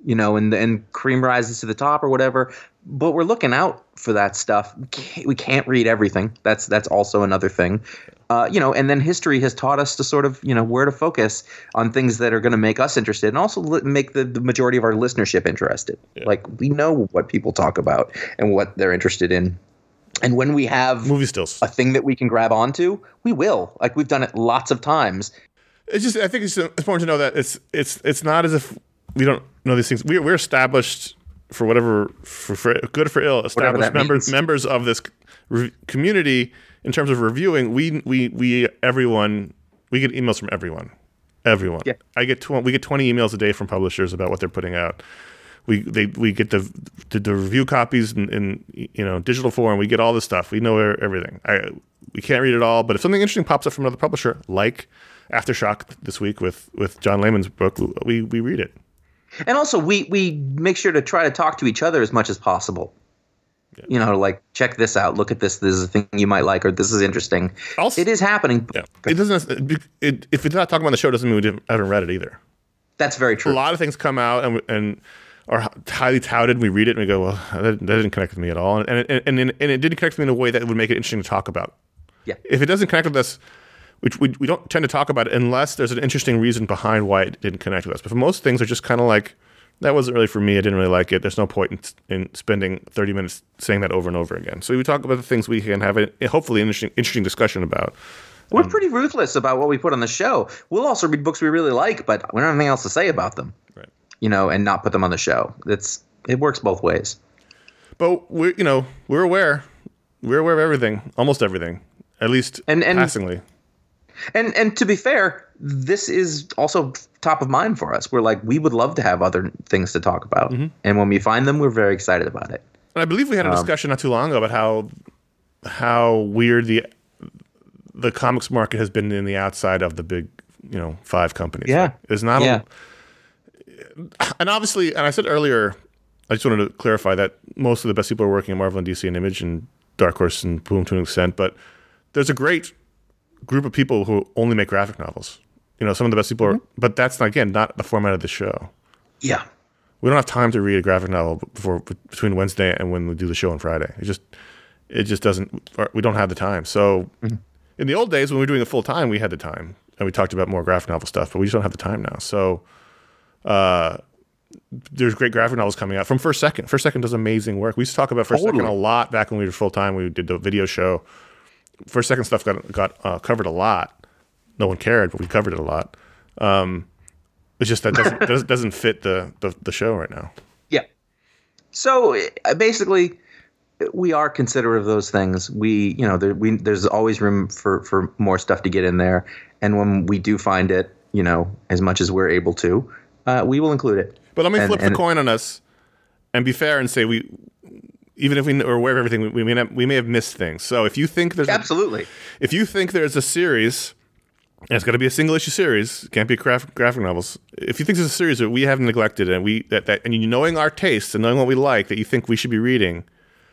and cream rises to the top or whatever. But we're looking out for that stuff. We can't read everything. That's also another thing. And then history has taught us to sort of, where to focus on things that are going to make us interested and also make the majority of our listenership interested. Yeah. Like, we know what people talk about and what they're interested in. And when we have movie stills, a thing that we can grab onto, we will. Like, we've done it lots of times. It's just, I think it's important to know that it's not as if we don't know these things. We're established for whatever, for good or for ill, established members of this community in terms of reviewing. We everyone, we get emails from everyone. Yeah. We get 20 emails a day from publishers about what they're putting out. We get the review copies in digital form. We get all this stuff. We know everything. We can't read it all, but if something interesting pops up from another publisher, like Aftershock this week with John Layman's book, we read it. And also, we make sure to try to talk to each other as much as possible. Yeah. Like, check this out. Look at this. This is a thing you might like, or this is interesting. Also, it is happening. Yeah. It doesn't. If it's not talking about the show, doesn't mean we haven't read it either. That's very true. A lot of things come out and are highly touted. And we read it and we go, well, that didn't connect with me at all, and it didn't connect with me in a way that would make it interesting to talk about. Yeah. If it doesn't connect with us, which we don't tend to talk about it unless there's an interesting reason behind why it didn't connect with us. But for most things, are just kind of like, that wasn't really for me. I didn't really like it. There's no point in spending 30 minutes saying that over and over again. So we talk about the things we can have hopefully an interesting discussion about. We're pretty ruthless about what we put on the show. We'll also read books we really like, but we don't have anything else to say about them. Right. And not put them on the show. It works both ways. But we're aware. We're aware of everything, almost everything, at least passingly. And to be fair, this is also top of mind for us. We're like, we would love to have other things to talk about. Mm-hmm. And when we find them, we're very excited about it. And I believe we had a discussion not too long ago about how weird the comics market has been in the outside of the big, 5 companies. Yeah. Like, there's not and obviously, and I said earlier, I just wanted to clarify that most of the best people are working at Marvel and DC and Image and Dark Horse and Boom to an extent, but there's a great group of people who only make graphic novels. Some of the best people are, but that's not the format of the show. Yeah. We don't have time to read a graphic novel between Wednesday and when we do the show on Friday. It just doesn't, we don't have the time. So in the old days when we were doing it full time, we had the time and we talked about more graphic novel stuff, but we just don't have the time now. So there's great graphic novels coming out from First Second. First Second does amazing work. We used to talk about First Second a lot back when we were full time. We did the video show. First Second stuff got covered a lot. No one cared, but we covered it a lot. It's just that doesn't fit the show right now. Yeah. So basically, we are considerate of those things. There's always room for more stuff to get in there, and when we do find it, as much as we're able to, we will include it. But let me flip the coin on us and be fair and say even if we are aware of everything, we may have missed things. So if you think there's if you think there's a series, and it's got to be a single issue series, it can't be graphic novels. If you think there's a series that we have neglected and knowing our tastes and knowing what we like that you think we should be reading,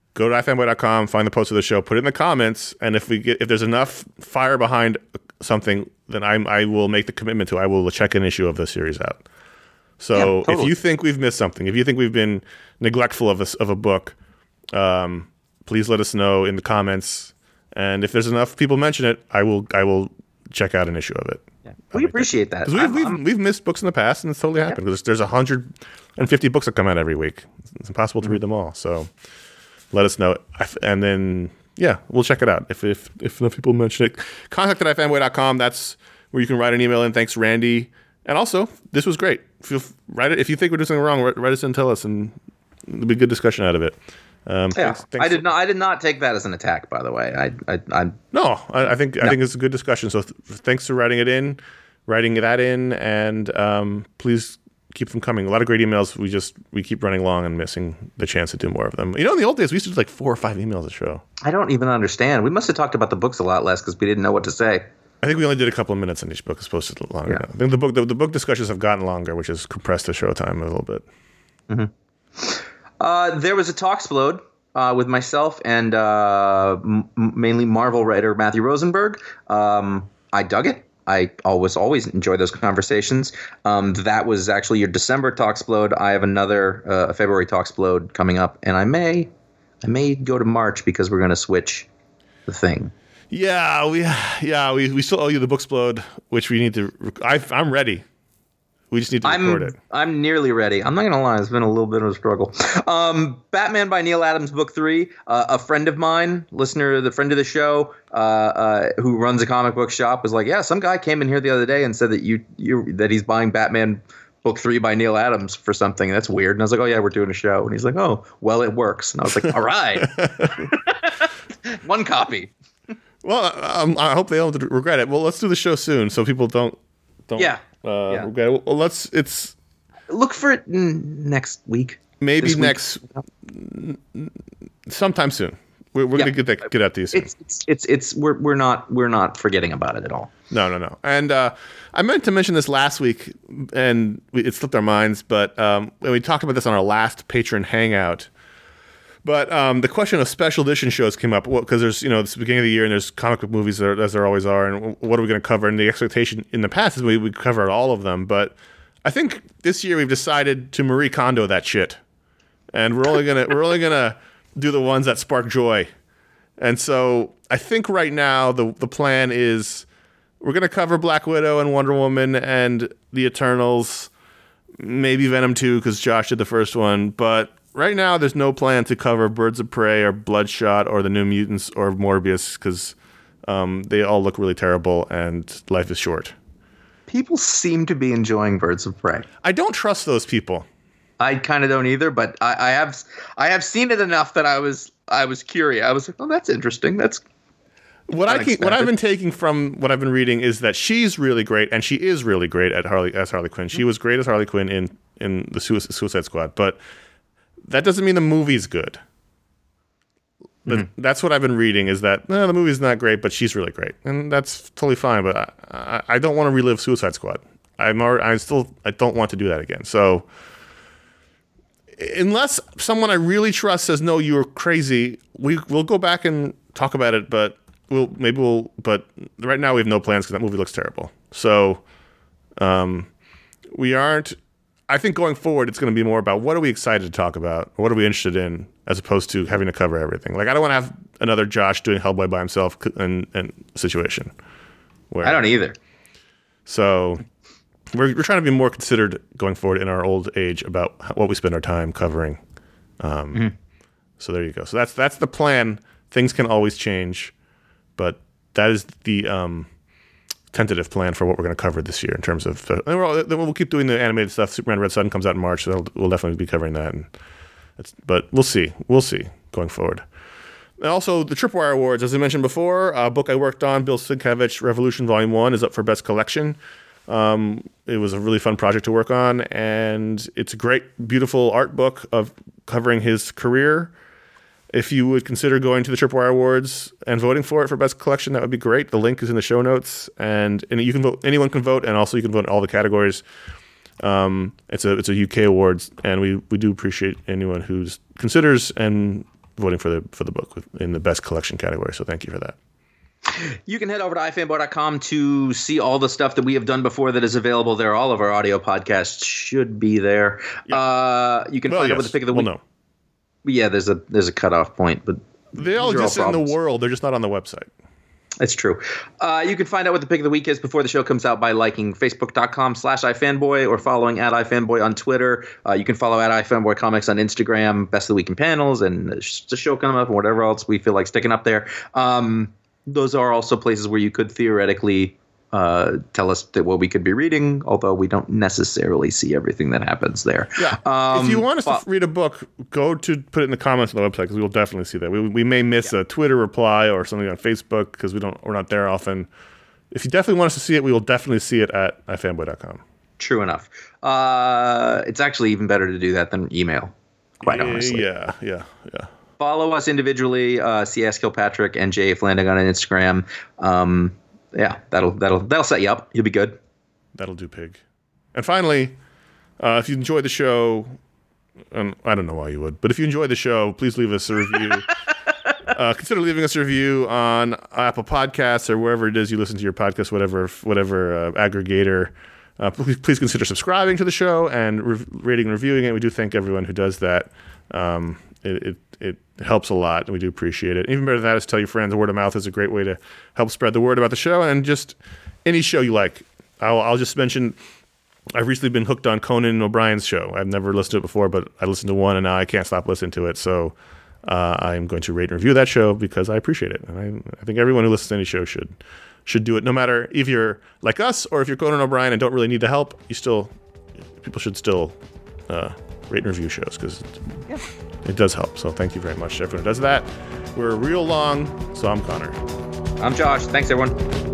go to ifanboy.com, find the post of the show, put it in the comments, and if there's enough fire behind something, then I will make the commitment to. I will check an issue of the series out. So if you think we've missed something, if you think we've been neglectful of a book, please let us know in the comments. And if there's enough people mention it, I will check out an issue of it. Yeah. We appreciate that. Because we've missed books in the past, and it's totally happened. Because there's 150 books that come out every week. It's impossible to read them all. So let us know, and then we'll check it out. If enough people mention it, contact at ifanboy.com. That's where you can write an email in. Thanks, Randy. And also, this was great. Write it if you think we're doing something wrong. Write us and tell us, and there'll be a good discussion out of it. Thanks. I did not take that as an attack, by the way. I think it's a good discussion. So thanks for writing that in, and please keep them coming. A lot of great emails. We keep running long and missing the chance to do more of them. In the old days, we used to do like 4 or 5 emails a show. I don't even understand. We must have talked about the books a lot less because we didn't know what to say. I think we only did a couple of minutes on each book as opposed to longer. Yeah. I think the book discussions have gotten longer, which has compressed the show time a little bit. Mm-hmm. There was a Talksplode with myself and mainly Marvel writer Matthew Rosenberg. I dug it. I always enjoy those conversations. That was actually your December Talksplode. I have another February Talksplode coming up, and I may go to March because we're going to switch the thing. Yeah, we still owe you the Booksplode, which we need to. I'm ready. We just need to record it. I'm nearly ready. I'm not going to lie. It's been a little bit of a struggle. Batman by Neil Adams, Book 3. A friend of mine, the friend of the show, who runs a comic book shop, was like, yeah, some guy came in here the other day and said that that he's buying Batman Book 3 by Neil Adams for something. That's weird. And I was like, oh, yeah, we're doing a show. And he's like, oh, well, it works. And I was like, all right. One copy. Well, I hope they don't regret it. Well, let's do the show soon so people don't regret it. Well, look for it next week. Maybe sometime soon. We're gonna get out these. We're not forgetting about it at all. No. And I meant to mention this last week, and it slipped our minds. But we talked about this on our last patron hangout. But the question of special edition shows came up because there's it's the beginning of the year and there's comic book movies as there always are, and what are we going to cover? And the expectation in the past is we cover all of them, but I think this year we've decided to Marie Kondo that shit, and we're only gonna do the ones that spark joy. And so I think right now the plan is we're gonna cover Black Widow and Wonder Woman and the Eternals, maybe Venom 2 because Josh did the first one, but right now, there's no plan to cover Birds of Prey or Bloodshot or the New Mutants or Morbius because they all look really terrible and life is short. People seem to be enjoying Birds of Prey. I don't trust those people. I kind of don't either, but I have seen it enough that I was curious. I was like, oh, that's interesting. That's what I've been taking from what I've been reading is that she's really great, and she is really great as Harley Quinn. She was great as Harley Quinn in the Suicide Squad, but that doesn't mean the movie's good. That's what I've been reading is that the movie's not great, but she's really great, and that's totally fine. But I don't want to relive Suicide Squad. I don't want to do that again. So unless someone I really trust says no, you're crazy, we'll go back and talk about it. But But right now we have no plans because that movie looks terrible. So we aren't. I think going forward, it's going to be more about what are we excited to talk about, or what are we interested in, as opposed to having to cover everything. Like I don't want to have another Josh doing Hellboy by himself and situation. I don't either. So we're trying to be more considered going forward in our old age about what we spend our time covering. So there you go. So that's the plan. Things can always change, but that is the tentative plan for what we're going to cover this year in terms of. And we'll keep doing the animated stuff. Superman Red Sun comes out in March, so we'll definitely be covering that. But we'll see. We'll see going forward. And also, the Tripwire Awards, as I mentioned before, a book I worked on, Bill Sienkiewicz, Revolution Volume 1, is up for Best Collection. It was a really fun project to work on, and it's a great, beautiful art book of covering his career. If you would consider going to the Tripwire Awards and voting for it for Best Collection, that would be great. The link is in the show notes, and you can vote. Anyone can vote, and also you can vote in all the categories. It's a UK awards, and we do appreciate anyone who considers and voting for the book in the best collection category. So thank you for that. You can head over to ifanboy.com to see all the stuff that we have done before that is available there. All of our audio podcasts should be there. Yeah. You can find out what the pick of the week. No. Yeah, there's a cutoff point, but they all exist in the world. They're just not on the website. It's true. You can find out what the pick of the week is before the show comes out by liking facebook.com/ifanboy or following @ifanboy on Twitter. You can follow @ifanboycomics on Instagram, Best of the Week in Panels, and the show coming up and whatever else we feel like sticking up there. Those are also places where you could theoretically tell us what we could be reading, although we don't necessarily see everything that happens there. Yeah. If you want us to read a book, go to put it in the comments on the website because we will definitely see that. We may miss a Twitter reply or something on Facebook because we're not there often. If you definitely want us to see it, we will definitely see it at ifanboy.com. True enough. It's actually even better to do that than email, quite honestly. Yeah. Follow us individually, CS Kilpatrick and J. Flanagan on Instagram. Yeah, that'll set you up. You'll be good. That'll do, pig. And finally, if you enjoyed the show, and I don't know why you would, but if you enjoyed the show, please leave us a review. Consider leaving us a review on Apple Podcasts or wherever it is you listen to your podcast, whatever aggregator. Please consider subscribing to the show and rating and reviewing it. We do thank everyone who does that. It helps a lot, and we do appreciate it. Even better than that is tell your friends. Word of mouth is a great way to help spread the word about the show, and just any show you like. I'll just mention I've recently been hooked on Conan O'Brien's show. I've never listened to it before, but I listened to one, and now I can't stop listening to it. So I'm going to rate and review that show because I appreciate it. And I think everyone who listens to any show should do it, no matter if you're like us or if you're Conan O'Brien and don't really need the help. People should still rate and review shows because it does help. So thank you very much to everyone who does that. We're real long, so I'm Connor. I'm Josh. Thanks, everyone.